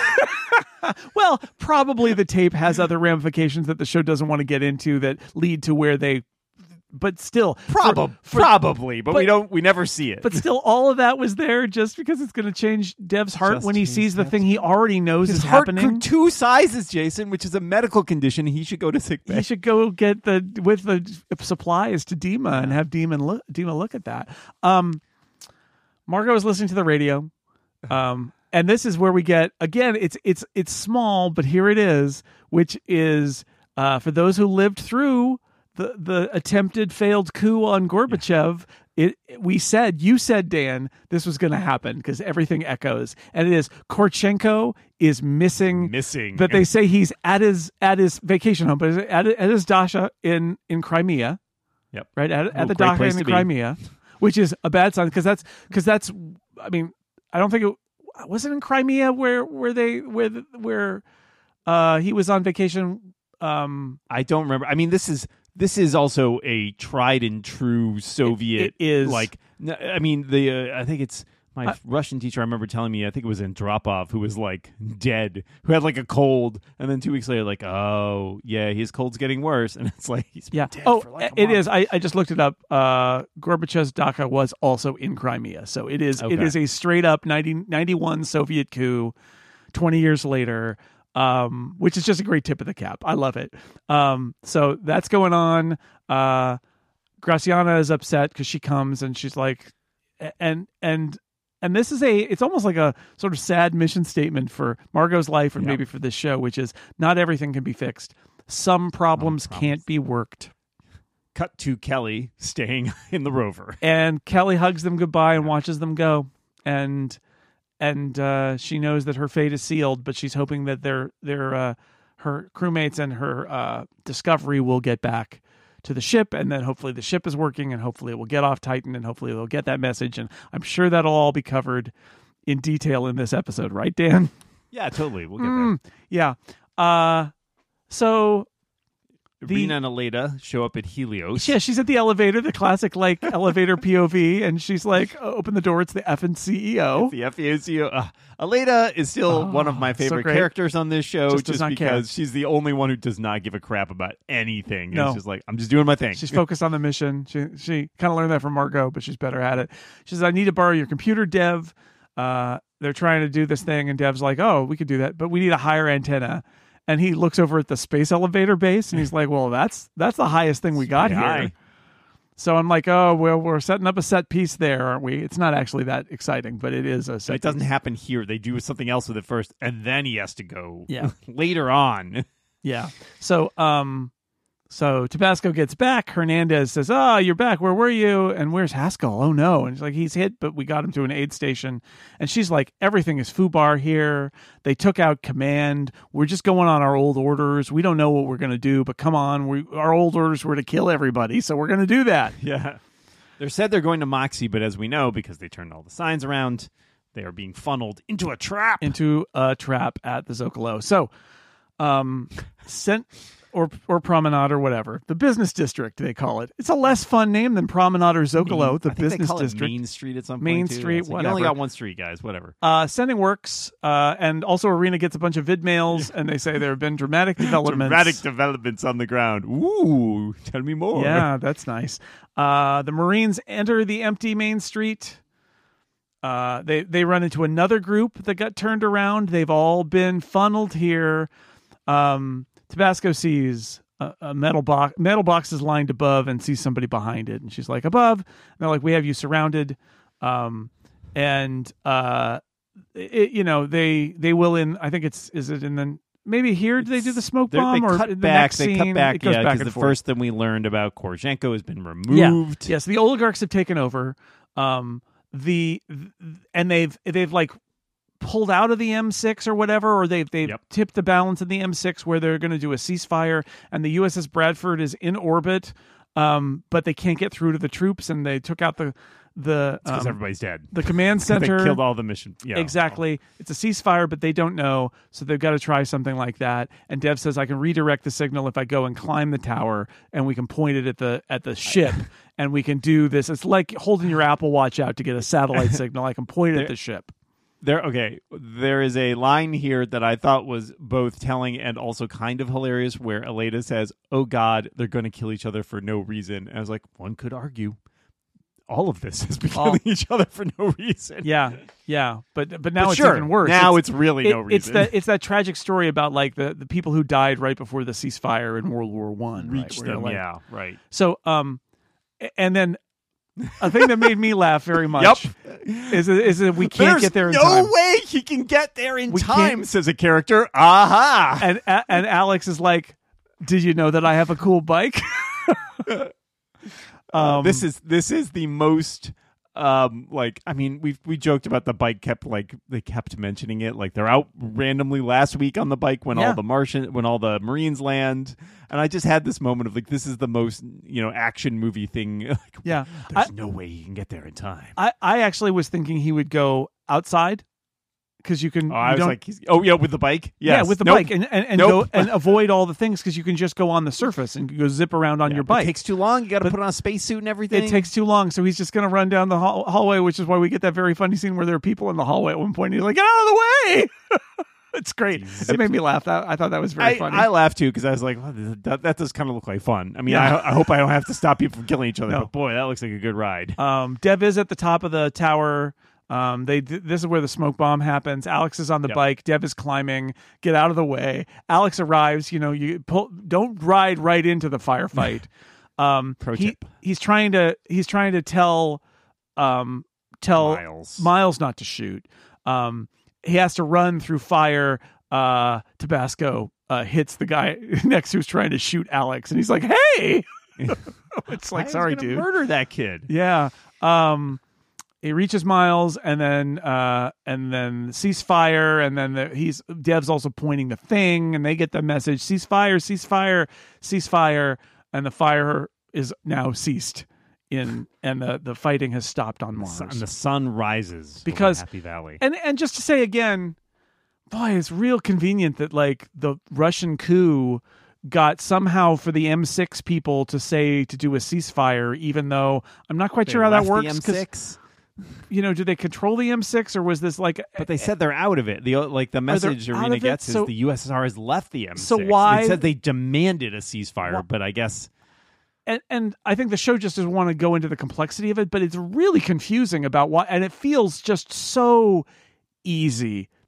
S1: Well, probably the tape has other ramifications that the show doesn't want to get into that lead to where they, but still,
S2: Prob-
S1: for, for,
S2: probably, but, but we don't, we never see it.
S1: But still, all of that was there just because it's going to change Dev's heart
S2: just
S1: when he sees the
S2: Dev's
S1: thing he already knows
S2: His
S1: is
S2: heart
S1: happening.
S2: grew two sizes, Jason, which is a medical condition. He should go to sick bay.
S1: He should go get the with the supplies to Dima yeah. and have Dima look, Dima look at that. Um, Margot is listening to the radio. Um. And this is where we get, again, it's it's it's small, but here it is, which is uh, for those who lived through the, the attempted failed coup on Gorbachev. Yeah. It we said, you said, Dan, this was going to happen because everything echoes, and it is Korchenko is missing.
S2: Missing.
S1: That they say he's at his at his vacation home, but at, at his dacha in in Crimea.
S2: Yep.
S1: Right at, at
S2: Ooh,
S1: the dacha in Crimea,
S2: be.
S1: which is a bad sign because that's because that's. I mean, I don't think it. Was it in Crimea where where they where where uh, he was on vacation? Um,
S2: I don't remember. I mean, this is this is also a tried and true Soviet.
S1: It, it is
S2: like. I mean, the uh, I think it's my
S1: I,
S2: Russian teacher. I remember telling me. I think it was Andropov who was like dead, who had like a cold, and then two weeks later, like, oh yeah, his cold's getting worse, and it's like he's
S1: yeah.
S2: dead
S1: Oh,
S2: for like a
S1: it
S2: month.
S1: is. I, I just looked it up. Uh, Gorbachev's dacha was also in Crimea, so it is.
S2: Okay.
S1: It is a straight up nineteen ninety-one Soviet coup. Twenty years later. Um, which is just a great tip of the cap. I love it. Um, so that's going on. Uh, Graciana is upset because she comes and she's like, and and and this is a, it's almost like a sort of sad mission statement for Margot's life, or
S2: yep.
S1: maybe for this show, which is not everything can be fixed. Some problems
S2: no
S1: can't be worked.
S2: Cut to Kelly staying in the rover,
S1: and Kelly hugs them goodbye and watches them go, and. And uh, she knows that her fate is sealed, but she's hoping that their their uh, her crewmates and her uh, Discovery will get back to the ship, and then hopefully the ship is working, and hopefully it will get off Titan, and hopefully they'll get that message. And I'm sure that'll all be covered in detail in this episode, right, Dan?
S2: Yeah, totally. We'll get
S1: mm, there. Yeah. Uh, so.
S2: The, Rena and Aleda show up at Helios.
S1: Yeah, she's at the elevator, the classic like elevator P O V, and she's like, open the door, it's the effing C E O.
S2: It's the F E C E O. Uh, Aleda is still oh, one of my favorite
S1: so
S2: characters on this show,
S1: just,
S2: just because
S1: care.
S2: she's the only one who does not give a crap about anything.
S1: No.
S2: It's just like, I'm just doing my thing.
S1: She's focused on the mission. She she kind of learned that from Margot, but she's better at it. She says, I need to borrow your computer, Dev. Uh, they're trying to do this thing, and Dev's like, oh, we could do that, but we need a higher antenna. And he looks over at the space elevator base, and he's like, well, that's that's the highest thing we got here. So I'm like, oh, well, we're setting up a set piece there, aren't we? It's not actually that exciting, but it is a set
S2: It doesn't
S1: piece.
S2: happen here. They do something else with it first, and then he has to go
S1: Yeah.
S2: later on.
S1: Yeah. So, um, so Tabasco gets back. Hernandez says, "Oh, you're back. Where were you? And where's Haskell? Oh no!" And she's like, "He's hit, but we got him to an aid station." And she's like, "Everything is FUBAR here. They took out command. We're just going on our old orders. We don't know what we're gonna do, but come on, we our old orders were to kill everybody, so we're gonna do that."
S2: Yeah. They're said they're going to Moxie, but as we know, because they turned all the signs around, they are being funneled into a trap.
S1: Into a trap at the Zocalo. So, um, sent. Or or Promenade or whatever. The business district, they call it. It's a less fun name than Promenade or Zocalo,
S2: Main,
S1: the
S2: I think
S1: business
S2: they call
S1: district.
S2: It Main Street at some
S1: Main
S2: point. too.
S1: Street,
S2: It's like,
S1: whatever.
S2: You only got one street, guys. Whatever.
S1: Uh, sending works, uh, and also Arena gets a bunch of vid mails, and they say there have been dramatic developments.
S2: Dramatic developments on the ground. Ooh, tell me more.
S1: Yeah, that's nice. Uh, the Marines enter the empty Main Street. Uh, they they run into another group that got turned around. They've all been funneled here. Um, Tabasco sees a, a metal box. Metal box is lined above, and sees somebody behind it. And she's like, "Above." And they're like, "We have you surrounded." Um, and uh, it, you know they they will in. I think it's is it in the maybe here do they do the smoke
S2: They're-
S1: bomb
S2: they
S1: or
S2: cut
S1: in the
S2: back.
S1: next
S2: They
S1: scene,
S2: cut back.
S1: it goes
S2: Yeah,
S1: back
S2: because
S1: and
S2: the
S1: forth.
S2: first thing we learned about Koroshenko has been removed.
S1: Yeah. Yes, the oligarchs have taken over. Um, the and they've they've like pulled out of the M six or whatever, or they've they've
S2: Yep.
S1: tipped the balance in the M six where they're going to do a ceasefire, and the U S S Bradford is in orbit, um, but they can't get through to the troops, and they took out the the
S2: Because
S1: um,
S2: everybody's dead.
S1: the command
S2: They
S1: center.
S2: killed all the mission. Yeah.
S1: Exactly. It's a ceasefire, but they don't know, so they've got to try something like that. And Dev says, "I can redirect the signal if I go and climb the tower, and we can point it at the at the ship, and we can do this. It's like holding your Apple Watch out to get a satellite signal. I can point it at the ship."
S2: There, okay. There is a line here that I thought was both telling and also kind of hilarious, where Aleda says, "Oh God, they're going to kill each other for no reason." And I was like, one could argue all of this is killing
S1: All-
S2: each other for no reason.
S1: Yeah, yeah, but but now
S2: But
S1: it's
S2: sure,
S1: even worse.
S2: Now it's, really
S1: it-
S2: no reason.
S1: It's that it's that tragic story about like the, the people who died right before the ceasefire in World War One. Right,
S2: reach
S1: where you're
S2: them.
S1: like-
S2: Yeah, right.
S1: So, um, and then a thing that made me laugh very much is is that we can't
S2: There's
S1: get there in
S2: no
S1: time.
S2: way he can get there in
S1: We
S2: time,
S1: can't-
S2: says a character. Aha!
S1: And and Alex is like, "Did you know that I have a cool bike?" um,
S2: this is this is the most um like I mean we we joked about the bike kept like they kept mentioning it like they're out randomly last week on the bike when
S1: Yeah.
S2: all the Martian when all the Marines land, and I just had this moment of like this is the most you know action movie thing. Like,
S1: yeah.
S2: there's
S1: I,
S2: no way you can get there in time.
S1: I I actually was thinking he would go outside because you can.
S2: Oh, I
S1: you
S2: was
S1: don't-
S2: like, he's, oh yeah, with the bike,
S1: yeah,
S2: yes.
S1: with the
S2: Nope.
S1: bike and and, and
S2: Nope.
S1: go and avoid all the things because you can just go on the surface and go zip around on
S2: Yeah,
S1: your
S2: but
S1: bike.
S2: It takes too long. You got to
S1: But
S2: put on a spacesuit and everything.
S1: It takes too long, so he's just going to run down the hall- hallway, which is why we get that very funny scene where there are people in the hallway at one point. And he's like, "Get out of the way!" It's great. It made me laugh. That I thought that was very
S2: I,
S1: funny.
S2: I laughed too because I was like, well, that, that does kind of look like fun. I mean,
S1: Yeah.
S2: I, I hope I don't have to stop people from killing each other.
S1: No.
S2: But boy, that looks like a good ride.
S1: Um, Dev is at the top of the tower. Um, they this is where the smoke bomb happens. Alex is on the
S2: Yep.
S1: bike. Dev is climbing. Get out of the way. Alex arrives. You know, you pull. Don't ride right into the firefight. Um,
S2: Pro
S1: he-
S2: tip.
S1: He's trying to. He's trying to tell. Um, tell
S2: Miles.
S1: Miles not to shoot. Um, he has to run through fire. Uh, Tabasco uh, hits the guy next who's trying to shoot Alex, and he's like, "Hey!" It's like,
S2: I was
S1: sorry,
S2: gonna
S1: dude.
S2: Murder that kid.
S1: Yeah. Um, he reaches Miles, and then uh, and then ceasefire, and then the, he's Dev's also pointing the thing, and they get the message: ceasefire, ceasefire, ceasefire, and the fire is now ceased. In and the, the fighting has stopped on Mars.
S2: And the sun rises
S1: Because-
S2: over Happy Valley.
S1: And and just to say again, boy, it's real convenient that like the Russian coup got somehow for the M six people to say to do a ceasefire, even though I'm not quite
S2: They
S1: sure how that
S2: left
S1: works.
S2: The M
S1: 'cause,
S2: six,
S1: you know, do they control the M six or was this like?
S2: but they said they're out of it. The like the message
S1: out
S2: Arena
S1: of it?
S2: gets
S1: So-
S2: is the U S S R has left the M six.
S1: So why-
S2: It said they demanded a ceasefire,
S1: Why-
S2: but I guess
S1: And and I think the show just doesn't want to go into the complexity of it, but it's really confusing about why, and it feels just so easy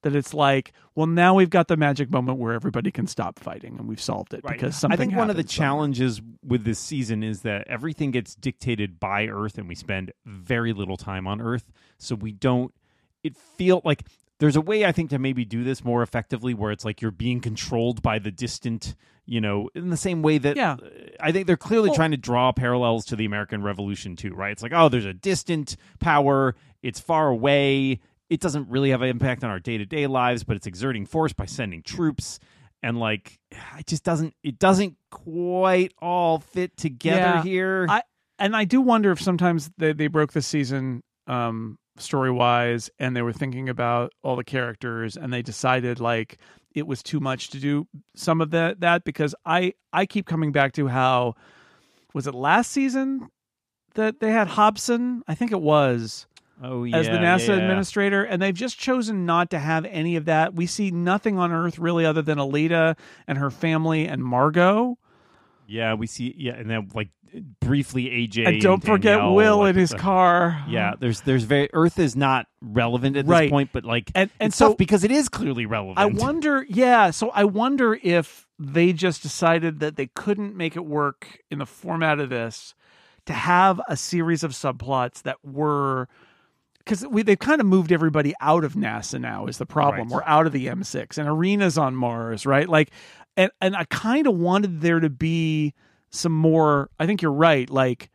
S1: that it's like, well, now we've got the magic moment where everybody can stop fighting and we've solved it
S2: Right.
S1: because something
S2: I think one of the
S1: happened somewhere.
S2: challenges with this season is that everything gets dictated by Earth, and we spend very little time on Earth, so we don't. It feel like there's a way I think to maybe do this more effectively, where it's like you're being controlled by the distant. You know, in the same way that
S1: Yeah.
S2: I think they're clearly
S1: Well-
S2: trying to draw parallels to the American Revolution too, right? It's like, oh, there's a distant power, it's far away, it doesn't really have an impact on our day-to-day lives, but it's exerting force by sending troops, and like, it just doesn't, it doesn't quite all fit together
S1: Yeah.
S2: here.
S1: I and I do wonder if sometimes they, they broke the season um, story wise, and they were thinking about all the characters, and they decided like it was too much to do some of that. That because I I keep coming back to how was it last season that they had Hobson? I think it was.
S2: oh yeah,
S1: As the NASA
S2: yeah.
S1: administrator, and they've just chosen not to have any of that. We see nothing on Earth really other than Alita and her family and Margot.
S2: Yeah, we see, yeah, and then like briefly A J,
S1: And don't forget
S2: Danielle,
S1: Will
S2: like,
S1: in his
S2: the-
S1: car.
S2: Yeah, there's there's very Earth is not relevant at
S1: Right.
S2: this point, but like
S1: And- and
S2: it's
S1: so-
S2: tough because it is clearly relevant.
S1: I wonder, yeah, so I wonder if they just decided that they couldn't make it work in the format of this to have a series of subplots that were because we they've kind of moved everybody out of NASA now is the problem.
S2: Right.
S1: We're out of the M six and Arena's on Mars, right? Like, and and I kind of wanted there to be some more. I think you're right, like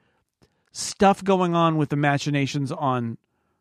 S1: stuff going on with the machinations on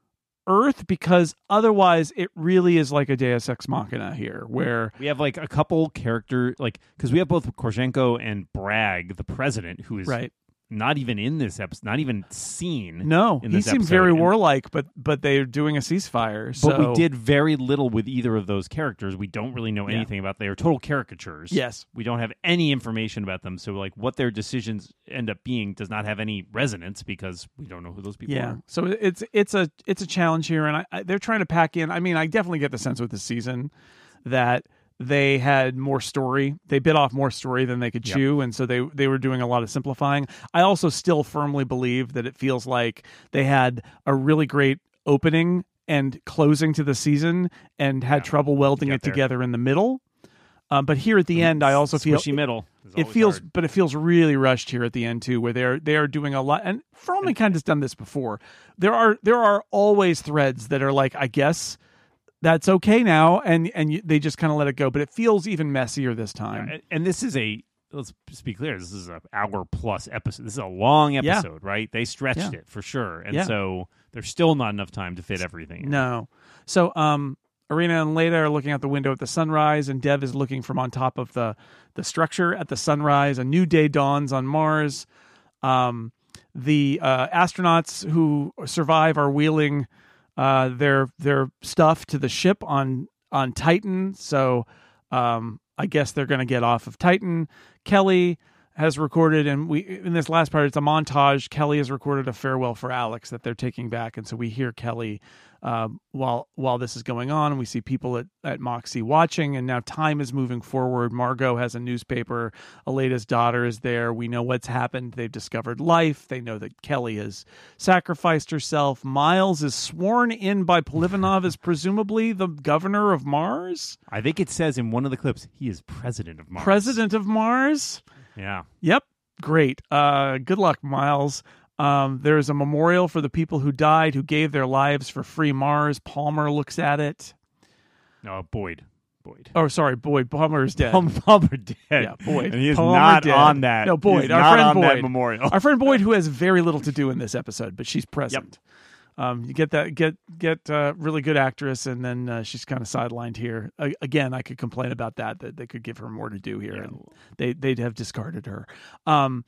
S1: Earth, because otherwise it really is like a Deus Ex Machina here, where
S2: We have like a couple character like because we have both Korshenko and Bragg, the president, who is
S1: right.
S2: not even in this episode, not even seen.
S1: No,
S2: in
S1: he
S2: this
S1: seems
S2: episode.
S1: very
S2: And-
S1: warlike, but but they're doing a ceasefire. So
S2: But we did very little with either of those characters. We don't really know
S1: Yeah.
S2: anything about. They are total caricatures.
S1: Yes.
S2: We don't have any information about them. So like what their decisions end up being does not have any resonance because we don't know who those people
S1: Yeah,
S2: are.
S1: so it's it's a it's a challenge here, and I, I, they're trying to pack in. I mean, I definitely get the sense with this season that they had more story. They bit off more story than they could
S2: Yep.
S1: chew, and so they they were doing a lot of simplifying. I also still firmly believe that it feels like they had a really great opening and closing to the season, and had
S2: Yeah,
S1: trouble welding
S2: get
S1: it
S2: there.
S1: together in the middle. Um, but here at the end, I also feel
S2: Squishy middle. is
S1: it
S2: always
S1: feels
S2: hard.
S1: but it feels really rushed here at the end too, where they're they are doing a lot, and Froman kind of has done this before. There are there are always threads that are like, I guess that's okay now, and and you, they just kind of let it go, but it feels even messier this time.
S2: Yeah, and, and this is a let's just be clear. This is an hour plus episode. This is a long
S1: Yeah.
S2: episode, right? They stretched
S1: Yeah.
S2: it for sure, and
S1: Yeah.
S2: so there's still not enough time to fit everything in.
S1: No, so um, Arena and Leda are looking out the window at the sunrise, and Dev is looking from on top of the the structure at the sunrise. A new day dawns on Mars. Um, the uh, astronauts who survive are wheeling uh, their their stuff to the ship on on Titan. So um, I guess they're going to get off of Titan. Kelly has recorded, and we in this last part, it's a montage. Kelly has recorded a farewell for Alex that they're taking back, and so we hear Kelly um, while while this is going on, and we see people at, at Moxie watching, and now time is moving forward. Margot has a newspaper. Aleda's daughter is there. We know what's happened. They've discovered life. They know that Kelly has sacrificed herself. Miles is sworn in by Polivanov as presumably the governor of Mars,
S2: I think it says in one of the clips he is president of Mars.
S1: president of Mars.
S2: Yeah.
S1: Yep. Great. Uh, good luck, Miles. Um, there's a memorial for the people who died, who gave their lives for free Mars. Palmer looks at it.
S2: No, Boyd. Boyd.
S1: Oh, sorry, Boyd. Palmer is dead.
S2: Palmer, Palmer dead.
S1: Yeah, Boyd.
S2: And he is
S1: Palmer
S2: not
S1: dead.
S2: on that.
S1: No,
S2: He
S1: Boyd.
S2: is
S1: Our
S2: not
S1: friend
S2: on that
S1: Boyd.
S2: memorial.
S1: Our friend Boyd, who has very little to do in this episode, but she's present. Um, you get that get get uh, really good actress, and then uh, she's kind of sidelined here. Uh, again, I could complain about that that they could give her more to do here,
S2: Yeah.
S1: and they they'd have discarded her. Um,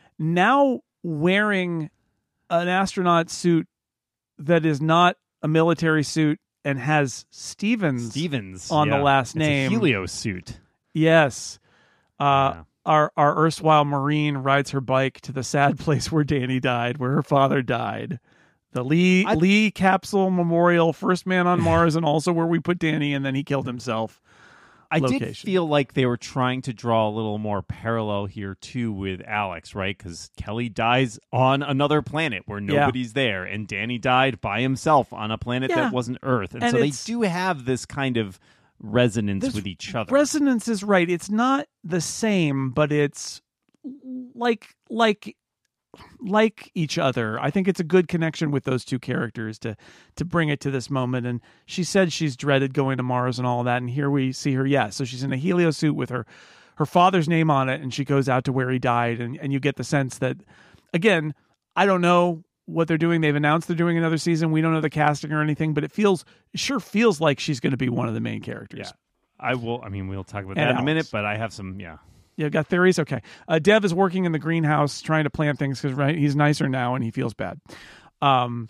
S1: now wearing an astronaut suit that is not a military suit and has Stevens
S2: Stevens
S1: on the
S2: yeah.
S1: last
S2: It's
S1: name.
S2: a Helios suit.
S1: Yes. Uh,
S2: Yeah.
S1: Our our erstwhile Marine rides her bike to the sad place where Danny died, where her father died. The Lee
S2: I-
S1: Lee Capsule Memorial, first man on Mars, and also where we put Danny, and then he killed himself.
S2: I
S1: location.
S2: did feel like they were trying to draw a little more parallel here too with Alex, right? Because Kelly dies on another planet where nobody's yeah. there, and Danny died by himself on a planet
S1: yeah.
S2: that wasn't Earth, and,
S1: and
S2: so they do have this kind of resonance with each other.
S1: Resonance is right. It's not the same, but it's like like like each other. I think it's a good connection with those two characters to to bring it to this moment. And she said she's dreaded going to Mars and all that, and here we see her. Yeah, so she's in a helio suit with her her father's name on it, and she goes out to where he died, and, and you get the sense that, again, I don't know what they're doing. They've announced they're doing another season. We don't know the casting or anything, but it feels it sure feels like she's going to be one of the main characters.
S2: Yeah. I will I mean we'll talk about
S1: and
S2: that in
S1: Alex.
S2: a minute, but I have some yeah.
S1: Yeah, got theories? Okay. Uh, Dev is working in the greenhouse trying to plant things because right, he's nicer now and he feels bad. Um,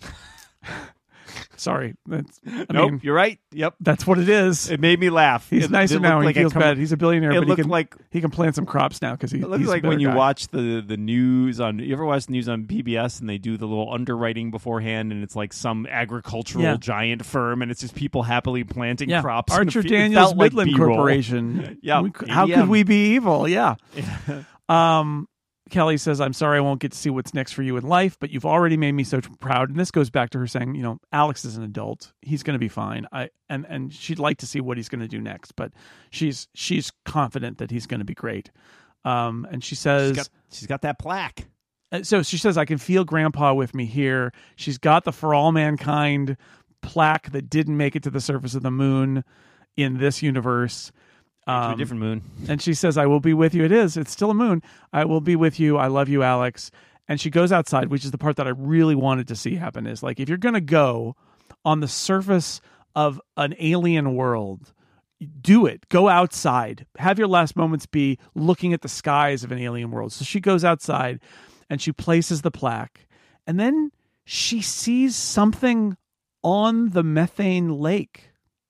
S1: sorry. That's, I
S2: nope,
S1: mean,
S2: you're right. Yep.
S1: That's what it is.
S2: It made me laugh.
S1: He's
S2: it,
S1: nicer
S2: it
S1: now and
S2: like
S1: he feels
S2: com-
S1: bad. He's a billionaire,
S2: it
S1: but he
S2: looked
S1: can,
S2: like,
S1: he can plant some crops now because he,
S2: it looks
S1: he's
S2: like
S1: a
S2: when you
S1: guy.
S2: watch the, the news on, you ever watch the news on P B S and they do the little underwriting beforehand and it's like some agricultural
S1: yeah.
S2: giant firm and it's just people happily planting
S1: yeah.
S2: crops.
S1: Archer
S2: it
S1: Daniels
S2: felt like
S1: Midland
S2: B-roll.
S1: Corporation.
S2: yeah.
S1: We, how could we be evil? Yeah.
S2: yeah.
S1: Um, Kelly says, I'm sorry I won't get to see what's next for you in life, but you've already made me so proud. And this goes back to her saying, you know, Alex is an adult. He's going to be fine. I and, and she'd like to see what he's going to do next, but she's she's confident that he's going to be great. Um, and she says...
S2: She's got, she's got that plaque.
S1: So she says, I can feel Grandpa with me here. She's got the For All Mankind plaque that didn't make it to the surface of the moon in this universe.
S2: Um, to a
S1: Um,
S2: different moon.
S1: And she says, I will be with you. It is. It's still a moon. I will be with you. I love you, Alex. And she goes outside, which is the part that I really wanted to see happen, is like, if you're going to go on the surface of an alien world, do it. Go outside. Have your last moments be looking at the skies of an alien world. So she goes outside and she places the plaque. And then she sees something on the methane lake.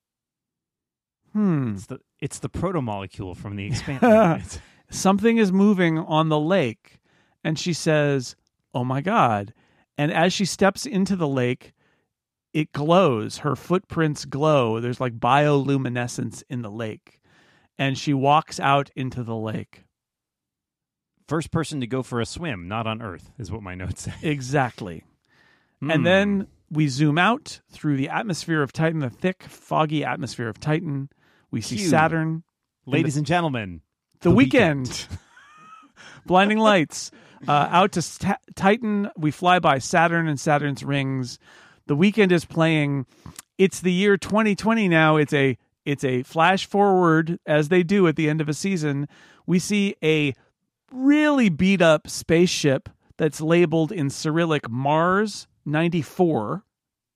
S1: Hmm.
S2: It's the it's the proto-molecule from the Expanse.
S1: Something is moving on the lake. And she says, oh my God. And as she steps into the lake, it glows. Her footprints glow. There's like bioluminescence in the lake. And she walks out into the lake.
S2: First person to go for a swim, not on Earth, is what my notes say.
S1: Exactly.
S2: Mm.
S1: And then we zoom out through the atmosphere of Titan, the thick, foggy atmosphere of Titan. We see
S2: Cue.
S1: Saturn.
S2: Ladies
S1: the,
S2: and gentlemen,
S1: the,
S2: the
S1: weekend.
S2: weekend.
S1: Blinding lights. Uh, out to st- Titan. We fly by Saturn and Saturn's rings. The weekend is playing. It's the year twenty twenty now. It's a it's a flash forward, as they do at the end of a season. We see a really beat up spaceship that's labeled in Cyrillic Mars ninety-four.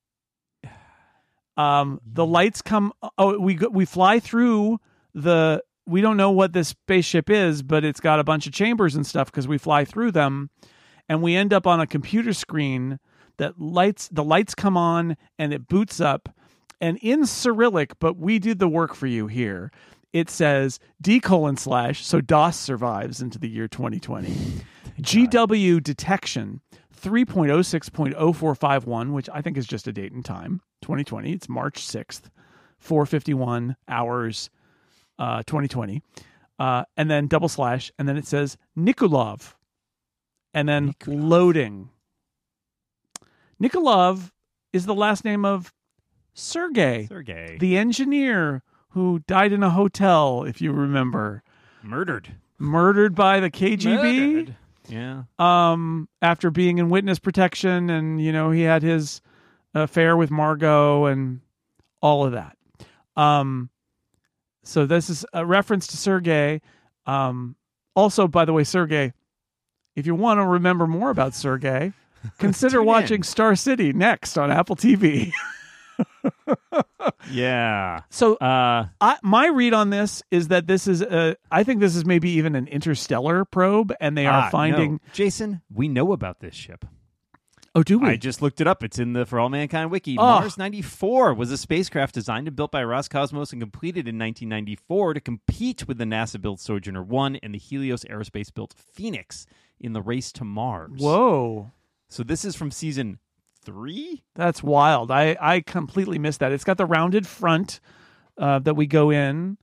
S1: Um, the lights come. Oh, we go, we fly through the. We don't know what this spaceship is, but it's got a bunch of chambers and stuff because we fly through them, and we end up on a computer screen that lights. The lights come on and it boots up, and in Cyrillic, but we did the work for you here. It says D colon slash. So DOS survives into the year twenty twenty. G W detection. three point oh six point oh four five one, which I think is just a date and time, twenty twenty. It's March sixth, four fifty-one hours, uh, twenty twenty. Uh, and then double slash, and then it says Nikolov. And then Nikolov. Loading. Nikolov is the last name of Sergei.
S2: Sergei.
S1: The engineer who died in a hotel, if you remember.
S2: Murdered.
S1: Murdered by the K G B.
S2: Murdered. Yeah.
S1: Um, after being in witness protection, and you know he had his affair with Margot and all of that. Um, so this is a reference to Sergei. Um, also, by the way, Sergei, if you want to remember more about Sergei, consider watching in. Star City next on Apple T V.
S2: Yeah.
S1: So
S2: uh,
S1: I, my read on this is that this is a, I think this is maybe even an interstellar probe, and they are
S2: ah,
S1: finding
S2: no. Jason, we know about this ship.
S1: Oh, do we?
S2: I just looked it up. It's in the For All Mankind wiki.
S1: Oh.
S2: Mars ninety-four was a spacecraft designed and built by Roscosmos and completed in nineteen ninety-four to compete with the NASA-built Sojourner one and the Helios Aerospace-built Phoenix in the race to Mars.
S1: Whoa.
S2: So this is from season three?
S1: That's wild. I, I completely missed that. It's got the rounded front uh, that we go in.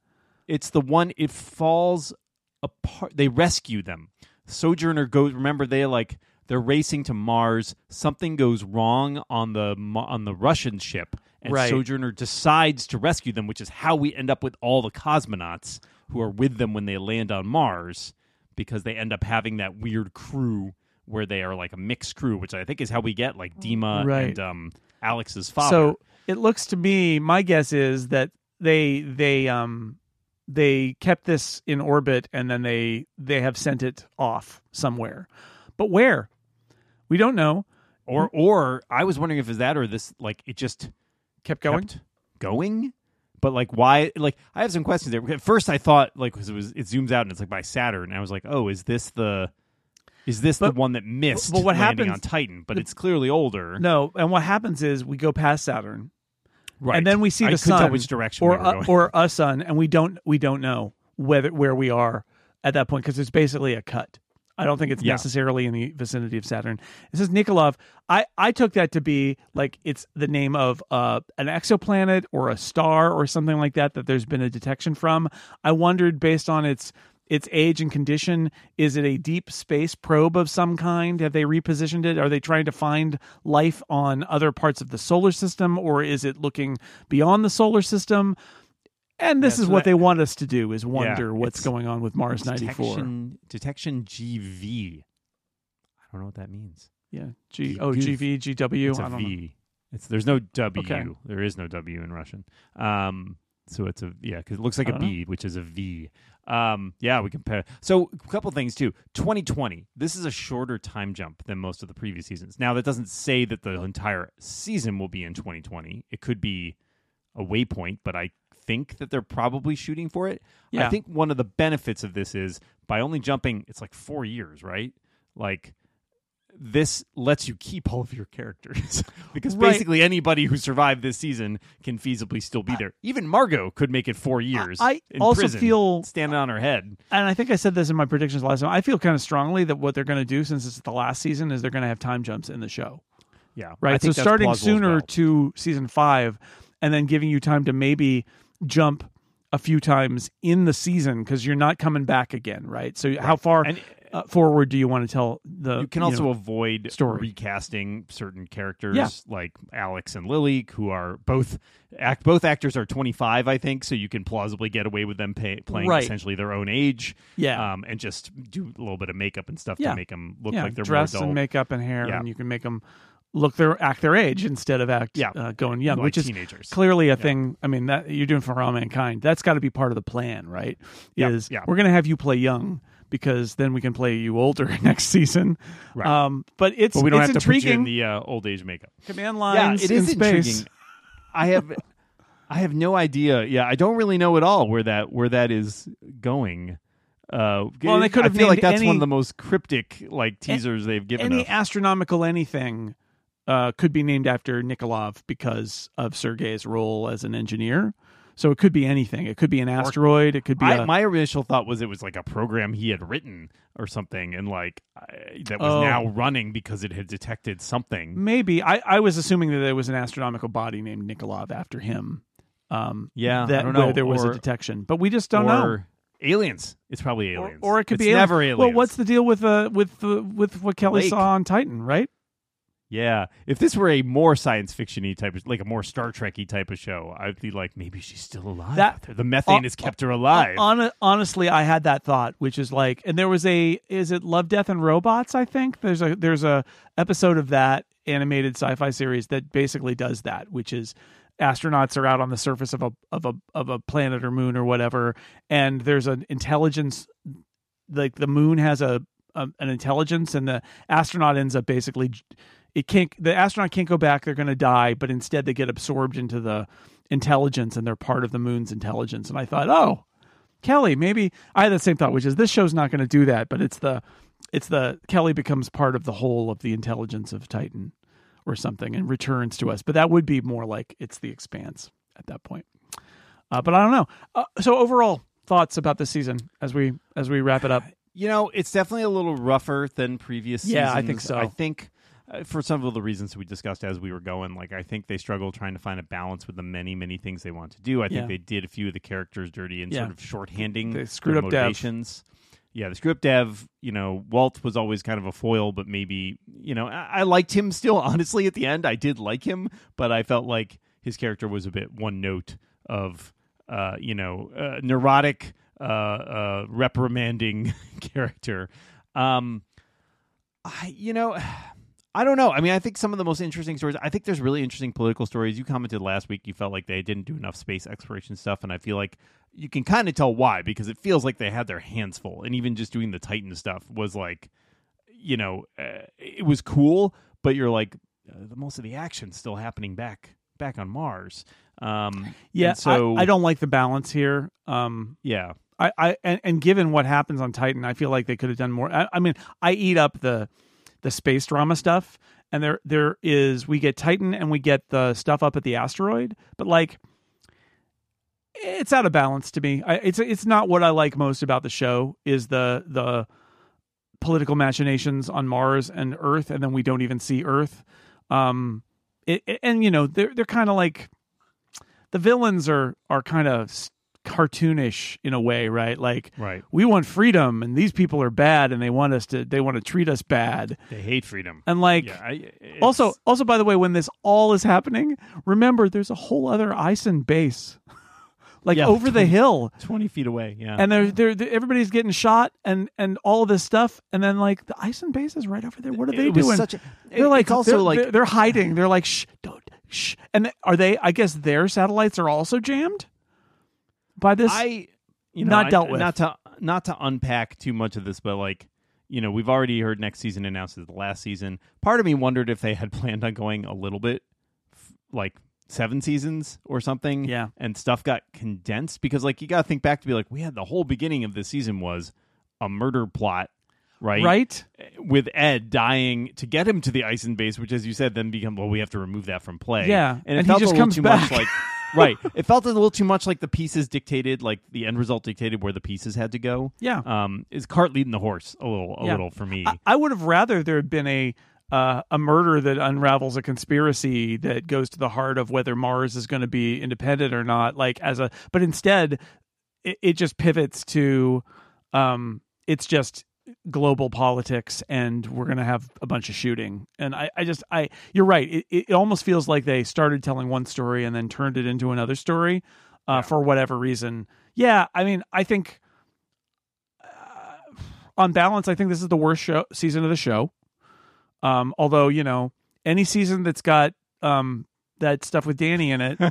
S2: It's the one. It falls apart. They rescue them. Sojourner goes. Remember, they like they're racing to Mars. Something goes wrong on the on the Russian ship, and
S1: Right.
S2: Sojourner decides to rescue them, which is how we end up with all the cosmonauts who are with them when they land on Mars, because they end up having that weird crew where they are like a mixed crew, which I think is how we get like Dima
S1: Right.
S2: and um, Alex's father.
S1: So it looks to me, my guess is that they they um they kept this in orbit and then they they have sent it off somewhere, but where? We don't know.
S2: or or I was wondering if it's that or this like it just
S1: Kept going.
S2: kept going. But like, why? Like, I have some questions there. At first, I thought like 'cause it was it zooms out and it's like by Saturn, and I was like, oh, is this the is this
S1: But-
S2: the one that missed
S1: but what
S2: landing
S1: happens-
S2: on Titan? But it's clearly older,
S1: No, and what happens is we go past Saturn,
S2: right?
S1: and then we see
S2: I
S1: the
S2: couldn't tell
S1: sun,
S2: which direction
S1: or
S2: we were
S1: uh,
S2: going.
S1: or a sun, and we don't we don't know whether where we are at that point because it's basically a cut. I don't think it's
S2: Yeah.
S1: necessarily in the vicinity of Saturn. It says Nikolov. I, I took that to be like it's the name of uh, an exoplanet or a star or something like that that there's been a detection from. I wondered, based on its its age and condition, is it a deep space probe of some kind? Have they repositioned it? Are they trying to find life on other parts of the solar system, or is it looking beyond the solar system? And this
S2: Yeah,
S1: is
S2: so
S1: what
S2: that-
S1: they want us to do, is wonder
S2: Yeah,
S1: what's
S2: it's-
S1: going on with Mars ninety-four.
S2: Detection, detection G V. I don't know what that means.
S1: Yeah. G
S2: G-
S1: oh
S2: G-
S1: G V G W.
S2: It's
S1: I
S2: a
S1: don't know.
S2: V. It's there's no W.
S1: Okay.
S2: There is no W in Russian. Um, so it's a yeah, because it looks like
S1: I
S2: a
S1: don't know.
S2: B, which is a V. Um, yeah, we compare. So a couple things too. twenty twenty. This is a shorter time jump than most of the previous seasons. Now that doesn't say that the entire season will be in twenty twenty. It could be a waypoint, but I think that they're probably shooting for it.
S1: Yeah.
S2: I think one of the benefits of this is by only jumping, it's like four years, right? Like this lets you keep all of your characters because
S1: Right.
S2: basically anybody who survived this season can feasibly still be there. Even Margot could make it four years.
S1: I
S2: in
S1: also
S2: prison,
S1: feel-
S2: standing on her head.
S1: And I think I said this in my predictions last time. I feel kind of strongly that what they're going to do, since it's the last season, is they're going to have time jumps in the show.
S2: Yeah, I
S1: Right. So
S2: think that's
S1: starting
S2: plausible as
S1: sooner
S2: well.
S1: to season five, and then giving you time to maybe jump a few times in the season because you're not coming back again, right? So how far
S2: And
S1: uh, forward do you want to tell the?
S2: you can also
S1: know,
S2: avoid
S1: story.
S2: recasting certain characters
S1: Yeah.
S2: like Alex and Lily, who are both act. Both actors are twenty-five, I think, so you can plausibly get away with them pay, playing
S1: Right.
S2: essentially their own age.
S1: Yeah.
S2: um, and just do a little bit of makeup and stuff
S1: Yeah.
S2: to make them look
S1: yeah,
S2: like they're
S1: dress
S2: more adult.
S1: and makeup and hair,
S2: Yeah.
S1: and you can make them look their act their age instead of act
S2: Yeah.
S1: uh, going young,
S2: Like
S1: which is
S2: teenagers.
S1: clearly a thing. I mean, that you're doing for all mankind. That's got to be part of the plan, right?
S2: Yeah,
S1: Is
S2: yeah.
S1: we're going to have you play young because then we can play you older next season.
S2: Right.
S1: Um, but it's
S2: But we don't
S1: it's
S2: have to put you in
S1: intriguing.
S2: the uh, old age makeup.
S1: Command lines
S2: yeah, it is
S1: in space.
S2: intriguing. I have, I have no idea. Yeah, I don't really know at all where that where that is going. Uh,
S1: Well, they could
S2: I
S1: have
S2: feel like
S1: named
S2: that's
S1: any-
S2: one of the most cryptic like teasers they've given
S1: Any
S2: us.
S1: astronomical anything uh, could be named after Nikolov because of Sergei's role as an engineer. So it could be anything. It could be an asteroid. It could be
S2: I,
S1: a,
S2: my initial thought was it was like a program he had written or something, and like I, that was
S1: Oh.
S2: now running because it had detected something.
S1: maybe. I, I was assuming that there was an astronomical body named Nikolov after him. Um,
S2: Yeah,
S1: that
S2: I don't know.
S1: where there was
S2: Or-
S1: a detection, but we just don't
S2: or
S1: know.
S2: aliens. It's probably
S1: Or,
S2: aliens,
S1: or it could
S2: it's
S1: be
S2: never
S1: aliens.
S2: aliens.
S1: Well, what's the deal with uh, with uh, with what Kelly
S2: Lake.
S1: saw on Titan, right?
S2: Yeah, if this were a more science fiction-y type of, like a more Star Trek-y type of show, I'd be like, maybe she's still alive.
S1: That-
S2: out there. The methane
S1: uh,
S2: has kept her alive.
S1: Hon- honestly, I had that thought, which is like, and there was a, is it Love, Death, and Robots? I think there's a there's a episode of that animated sci-fi series that basically does that, which is astronauts are out on the surface of a of a of a planet or moon or whatever, and there's an intelligence, like the moon has a, a an intelligence, and the astronaut ends up basically. It can't. The astronaut can't go back. They're going to die, but instead they get absorbed into the intelligence, and they're part of the moon's intelligence. And I thought, oh, Kelly, maybe I had that same thought, which is this show's not going to do that, but it's the, it's the Kelly becomes part of the whole of the intelligence of Titan, or something, and returns to us. But that would be more like it's the Expanse at that point. Uh, but I don't know. Uh, so overall thoughts about this season as we as we wrap it up.
S2: You know, it's definitely a little rougher than previous seasons.
S1: Yeah, I think so.
S2: I think uh, for some of the reasons we discussed as we were going, like I think they struggle trying to find a balance with the many, many things they want to do. I think
S1: Yeah.
S2: they did a few of the characters dirty and
S1: Yeah.
S2: sort of shorthanding
S1: They screwed
S2: their
S1: up Dev.
S2: motivations. Yeah, the script dev, you know, Walt was always kind of a foil, but maybe, you know, I, I liked him still, honestly, at the end. I did like him, but I felt like his character was a bit one note of, uh, you know, uh, neurotic, uh, uh, reprimanding character. Um, I, you know, I don't know. I mean, I think some of the most interesting stories, I think there's really interesting political stories. You commented last week, you felt like they didn't do enough space exploration stuff, and I feel like you can kind of tell why, because it feels like they had their hands full, and even just doing the Titan stuff was like, you know, uh, it was cool, but you're like, uh, the most of the action's still happening back back on Mars. Um,
S1: Yeah,
S2: and so
S1: I, I don't like the balance here. Um,
S2: yeah,
S1: I, I and, and given what happens on Titan, I feel like they could have done more. I, I mean, I eat up the the space drama stuff, and there there is we get Titan and we get the stuff up at the asteroid, but like it's out of balance to me. I, it's it's not what I like most about the show is the the political machinations on Mars and Earth, and then we don't even see Earth. Um, it, it- and you know they're they're kind of like the villains are are kind of cartoonish in a way, right? Like
S2: right.
S1: we want freedom, and these people are bad, and they want us to they want to treat us bad,
S2: They hate freedom.
S1: and like.
S2: Yeah, I, it's-
S1: Also, also, by the way, when this all is happening, remember there's a whole other Ison base, like
S2: Yeah,
S1: over the
S2: twenty
S1: hill,
S2: twenty feet away. Yeah,
S1: and they're, they're, they're everybody's getting shot, and and all of this stuff, and then like the Ison base is right over there. What are they
S2: it was
S1: doing?
S2: such a,
S1: they're
S2: it-
S1: like
S2: it's also
S1: they're,
S2: like
S1: they're, they're hiding. They're like shh, don't shh. And are they? I guess their satellites are also jammed by this.
S2: I, you know,
S1: not
S2: I-
S1: dealt with.
S2: Not to not to unpack too much of this, but like, you know, we've already heard next season announced as the last season. Part of me wondered if they had planned on going a little bit f- like seven seasons or something.
S1: Yeah.
S2: And stuff got condensed because, like, you got to think back to be like, we had the whole beginning of this season was a murder plot, right?
S1: right?
S2: With Ed dying to get him to the Ison base, which, as you said, then become, well, we have to remove that from play.
S1: Yeah,
S2: And it
S1: and he
S2: felt
S1: just
S2: a little
S1: comes
S2: too
S1: back.
S2: much like. Right. It felt a little too much like the pieces dictated, like the end result dictated where the pieces had to go.
S1: Yeah.
S2: Um, is cart leading the horse a little, a
S1: Yeah.
S2: little for me.
S1: I, I would have rather there had been a uh, a murder that unravels a conspiracy that goes to the heart of whether Mars is going to be independent or not. Like as a, but instead, it, it just pivots to, um, it's just global politics, and we're going to have a bunch of shooting. And I, I just, I, you're right. It, it almost feels like they started telling one story and then turned it into another story, uh,
S2: Yeah.
S1: for whatever reason. Yeah, I mean, I think. Uh, on balance, I think this is the worst show season of the show. Um, although, you know, any season that's got um, that stuff with Danny in it,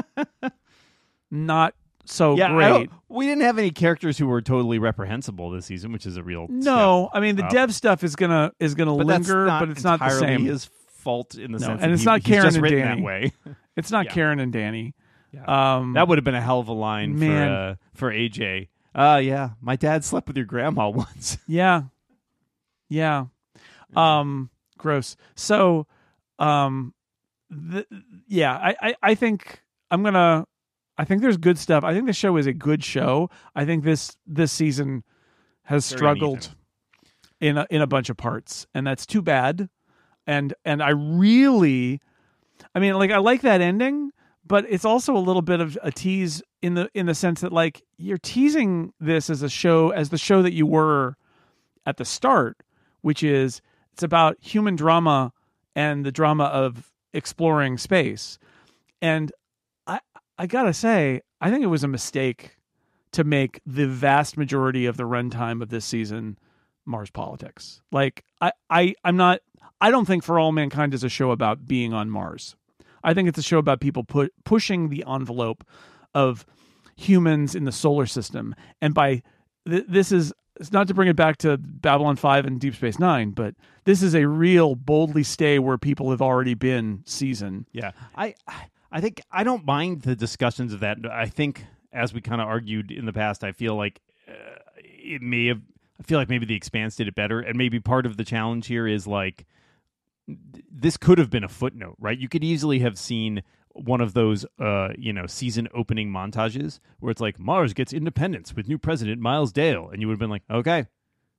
S1: not so
S2: yeah, I
S1: great.
S2: don't- we didn't have any characters who were totally reprehensible this season, which is a real
S1: No, I mean the
S2: up.
S1: dev stuff is gonna is gonna
S2: step. But that's
S1: linger,
S2: not
S1: but it's not the
S2: entirely
S1: same.
S2: his fault in the
S1: No,
S2: sense,
S1: and
S2: that
S1: it's
S2: he-
S1: not
S2: he's
S1: Karen
S2: just
S1: and
S2: written
S1: Danny.
S2: that way.
S1: It's not
S2: Yeah.
S1: Karen and Danny.
S2: Yeah.
S1: Um,
S2: That would have been a hell of a line
S1: Man.
S2: for uh, for A J. Uh yeah, my dad slept with your grandma once.
S1: yeah, yeah. Um, gross. So, um, th- yeah, I, I, I think I'm gonna. I think there's good stuff. I think the show is a good show. I think this this season has
S2: Very
S1: struggled in a, in a bunch of parts, and that's too bad. And and I really, I mean, like I like that ending, but it's also a little bit of a tease in the in the sense that like you're teasing this as a show as the show that you were at the start, which is it's about human drama and the drama of exploring space. And I I gotta say, I think it was a mistake to make the vast majority of the runtime of this season Mars politics. Like I, I I'm not I don't think For All Mankind is a show about being on Mars. I think it's a show about people put pushing the envelope of humans in the solar system. And by th- this is it's not to bring it back to Babylon five and Deep Space Nine, but this is a real boldly stay where people have already been season.
S2: Yeah, I I think I don't mind the discussions of that. I think, as we kind of argued in the past, I feel like uh, it may have. I feel like maybe The Expanse did it better, and maybe part of the challenge here is like this could have been a footnote, right? You could easily have seen one of those, uh, you know, season opening montages where it's like Mars gets independence with new president Miles Dale, and you would have been like, okay,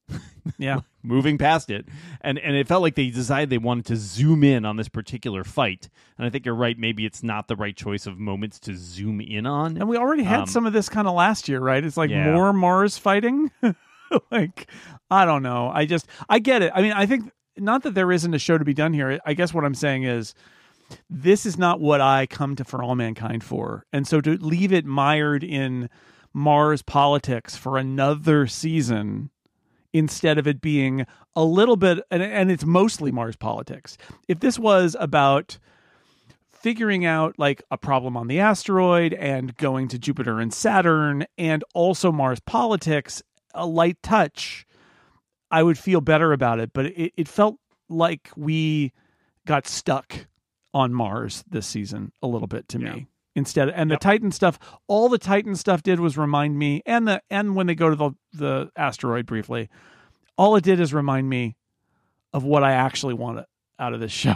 S1: Yeah.
S2: moving past it. And and it felt like they decided they wanted to zoom in on this particular fight. And I think you're right. Maybe it's not the right choice of moments to zoom in on.
S1: And we already had
S2: Um,
S1: some of this kind of last year, right? It's like
S2: yeah.
S1: more Mars fighting. Like, I don't know. I just, I get it. I mean, I think, not that there isn't a show to be done here. I guess what I'm saying is, this is not what I come to For All Mankind for. And so to leave it mired in Mars politics for another season, instead of it being a little bit, and, and it's mostly Mars politics. If this was about figuring out like a problem on the asteroid and going to Jupiter and Saturn and also Mars politics, a light touch, I would feel better about it. But it, it felt like we got stuck on Mars this season a little bit to
S2: Yeah.
S1: me. Instead, and
S2: Yep.
S1: the Titan stuff, all the Titan stuff did was remind me, and the and when they go to the the asteroid briefly, all it did is remind me of what I actually want out of this show.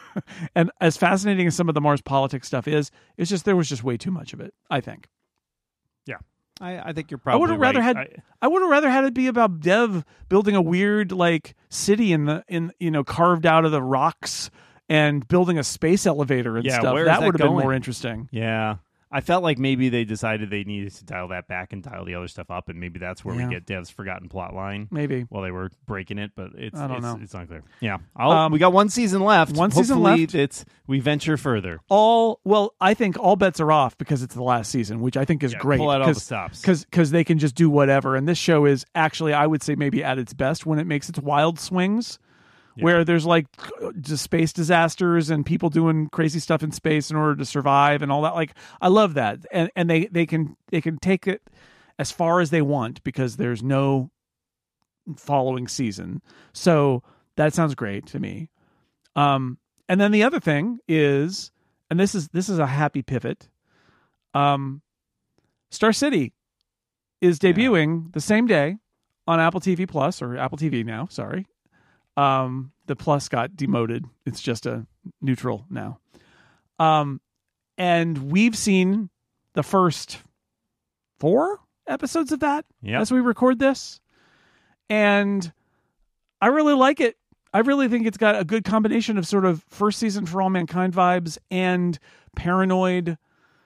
S1: And as fascinating as some of the Mars politics stuff is, it's just there was just way too much of it, I think.
S2: Yeah. I, I think you're
S1: I
S2: probably
S1: would have rather
S2: right.
S1: had
S2: I,
S1: I would have rather had it be about Dev building a weird like city in the in you know carved out of the rocks and building a space elevator and
S2: Yeah,
S1: stuff.
S2: where is
S1: That
S2: that
S1: would have been
S2: going?
S1: more interesting.
S2: yeah. I felt like maybe they decided they needed to dial that back and dial the other stuff up, and maybe that's where
S1: Yeah.
S2: we get Dev's forgotten plot line
S1: Maybe.
S2: while they were breaking it. But it's
S1: I don't
S2: it's,
S1: know.
S2: it's unclear. Yeah, I'll,
S1: Um,
S2: we got one season left.
S1: one season
S2: Hopefully
S1: left.
S2: It's we venture further.
S1: All well, I think all bets are off because it's the last season, which I think is
S2: Yeah,
S1: great.
S2: pull out all the
S1: Cause,
S2: stops.
S1: because because they can just do whatever. And this show is actually, I would say, maybe at its best when it makes its wild swings,
S2: Yeah.
S1: where there's like just space disasters and people doing crazy stuff in space in order to survive and all that. Like, I love that, and and they they can they can take it as far as they want because there's no following season. So that sounds great to me. Um, and then the other thing is, and this is this is a happy pivot. Um, Star City is debuting the same day on Apple T V Plus, or Apple T V now. Sorry, um, the Plus got demoted. It's just a neutral now. Um, and we've seen the first four episodes of that
S2: Yep.
S1: as we record this, and I really like it. I really think it's got a good combination of sort of first season For All Mankind vibes and paranoid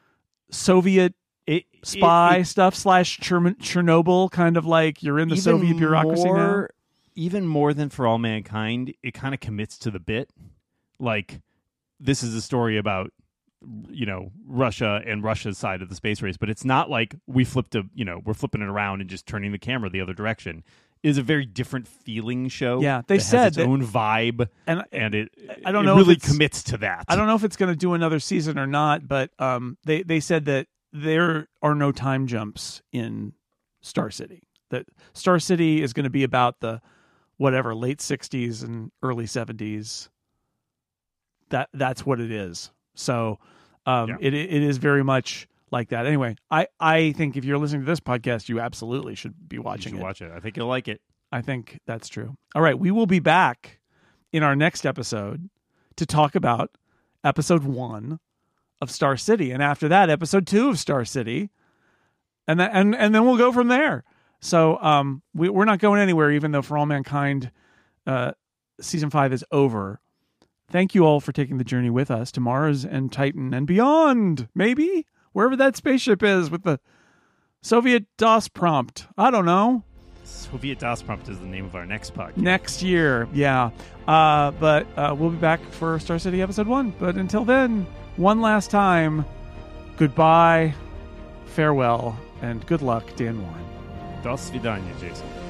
S1: Soviet
S2: It,
S1: spy
S2: it- it-
S1: stuff slash Cher- Chernobyl, kind of like you're in the
S2: even
S1: Soviet bureaucracy now.
S2: more, Even more than For All Mankind, it kind of commits to the bit. Like, this is a story about, you know, Russia and Russia's side of the space race, but it's not like we flipped a, you know, we're flipping it around and just turning the camera the other direction. It is a very different feeling show.
S1: Yeah, they
S2: that
S1: said
S2: has its
S1: that-
S2: own vibe,
S1: And
S2: and it
S1: I don't
S2: it
S1: know if
S2: really
S1: it's-
S2: commits to that.
S1: I don't know if it's going to do another season or not, but um, they they said that there are no time jumps in Star City. That Star City is going to be about the whatever late sixties and early seventies. That that's what it is. So um,
S2: Yeah.
S1: it it is very much like that. Anyway, I, I think if you're listening to this podcast, you absolutely should be
S2: You
S1: watching
S2: should
S1: it.
S2: watch it. I think you'll like it.
S1: I think that's true. All right, we will be back in our next episode to talk about episode one of Star City, and after that, episode two of Star City, and that, and and then we'll go from there. So um, we, we're not going anywhere, even though For All Mankind uh, season five is over. Thank you all for taking the journey with us to Mars and Titan and beyond. Maybe wherever that spaceship is with the Soviet DOS prompt. I don't know.
S2: Soviet DOS Prompt is the name of our next podcast.
S1: Next year, yeah. Uh, but uh, we'll be back for Star City episode one. But until then, one last time, goodbye, farewell, and good luck, Dan Warren.
S2: До свидания, Jason.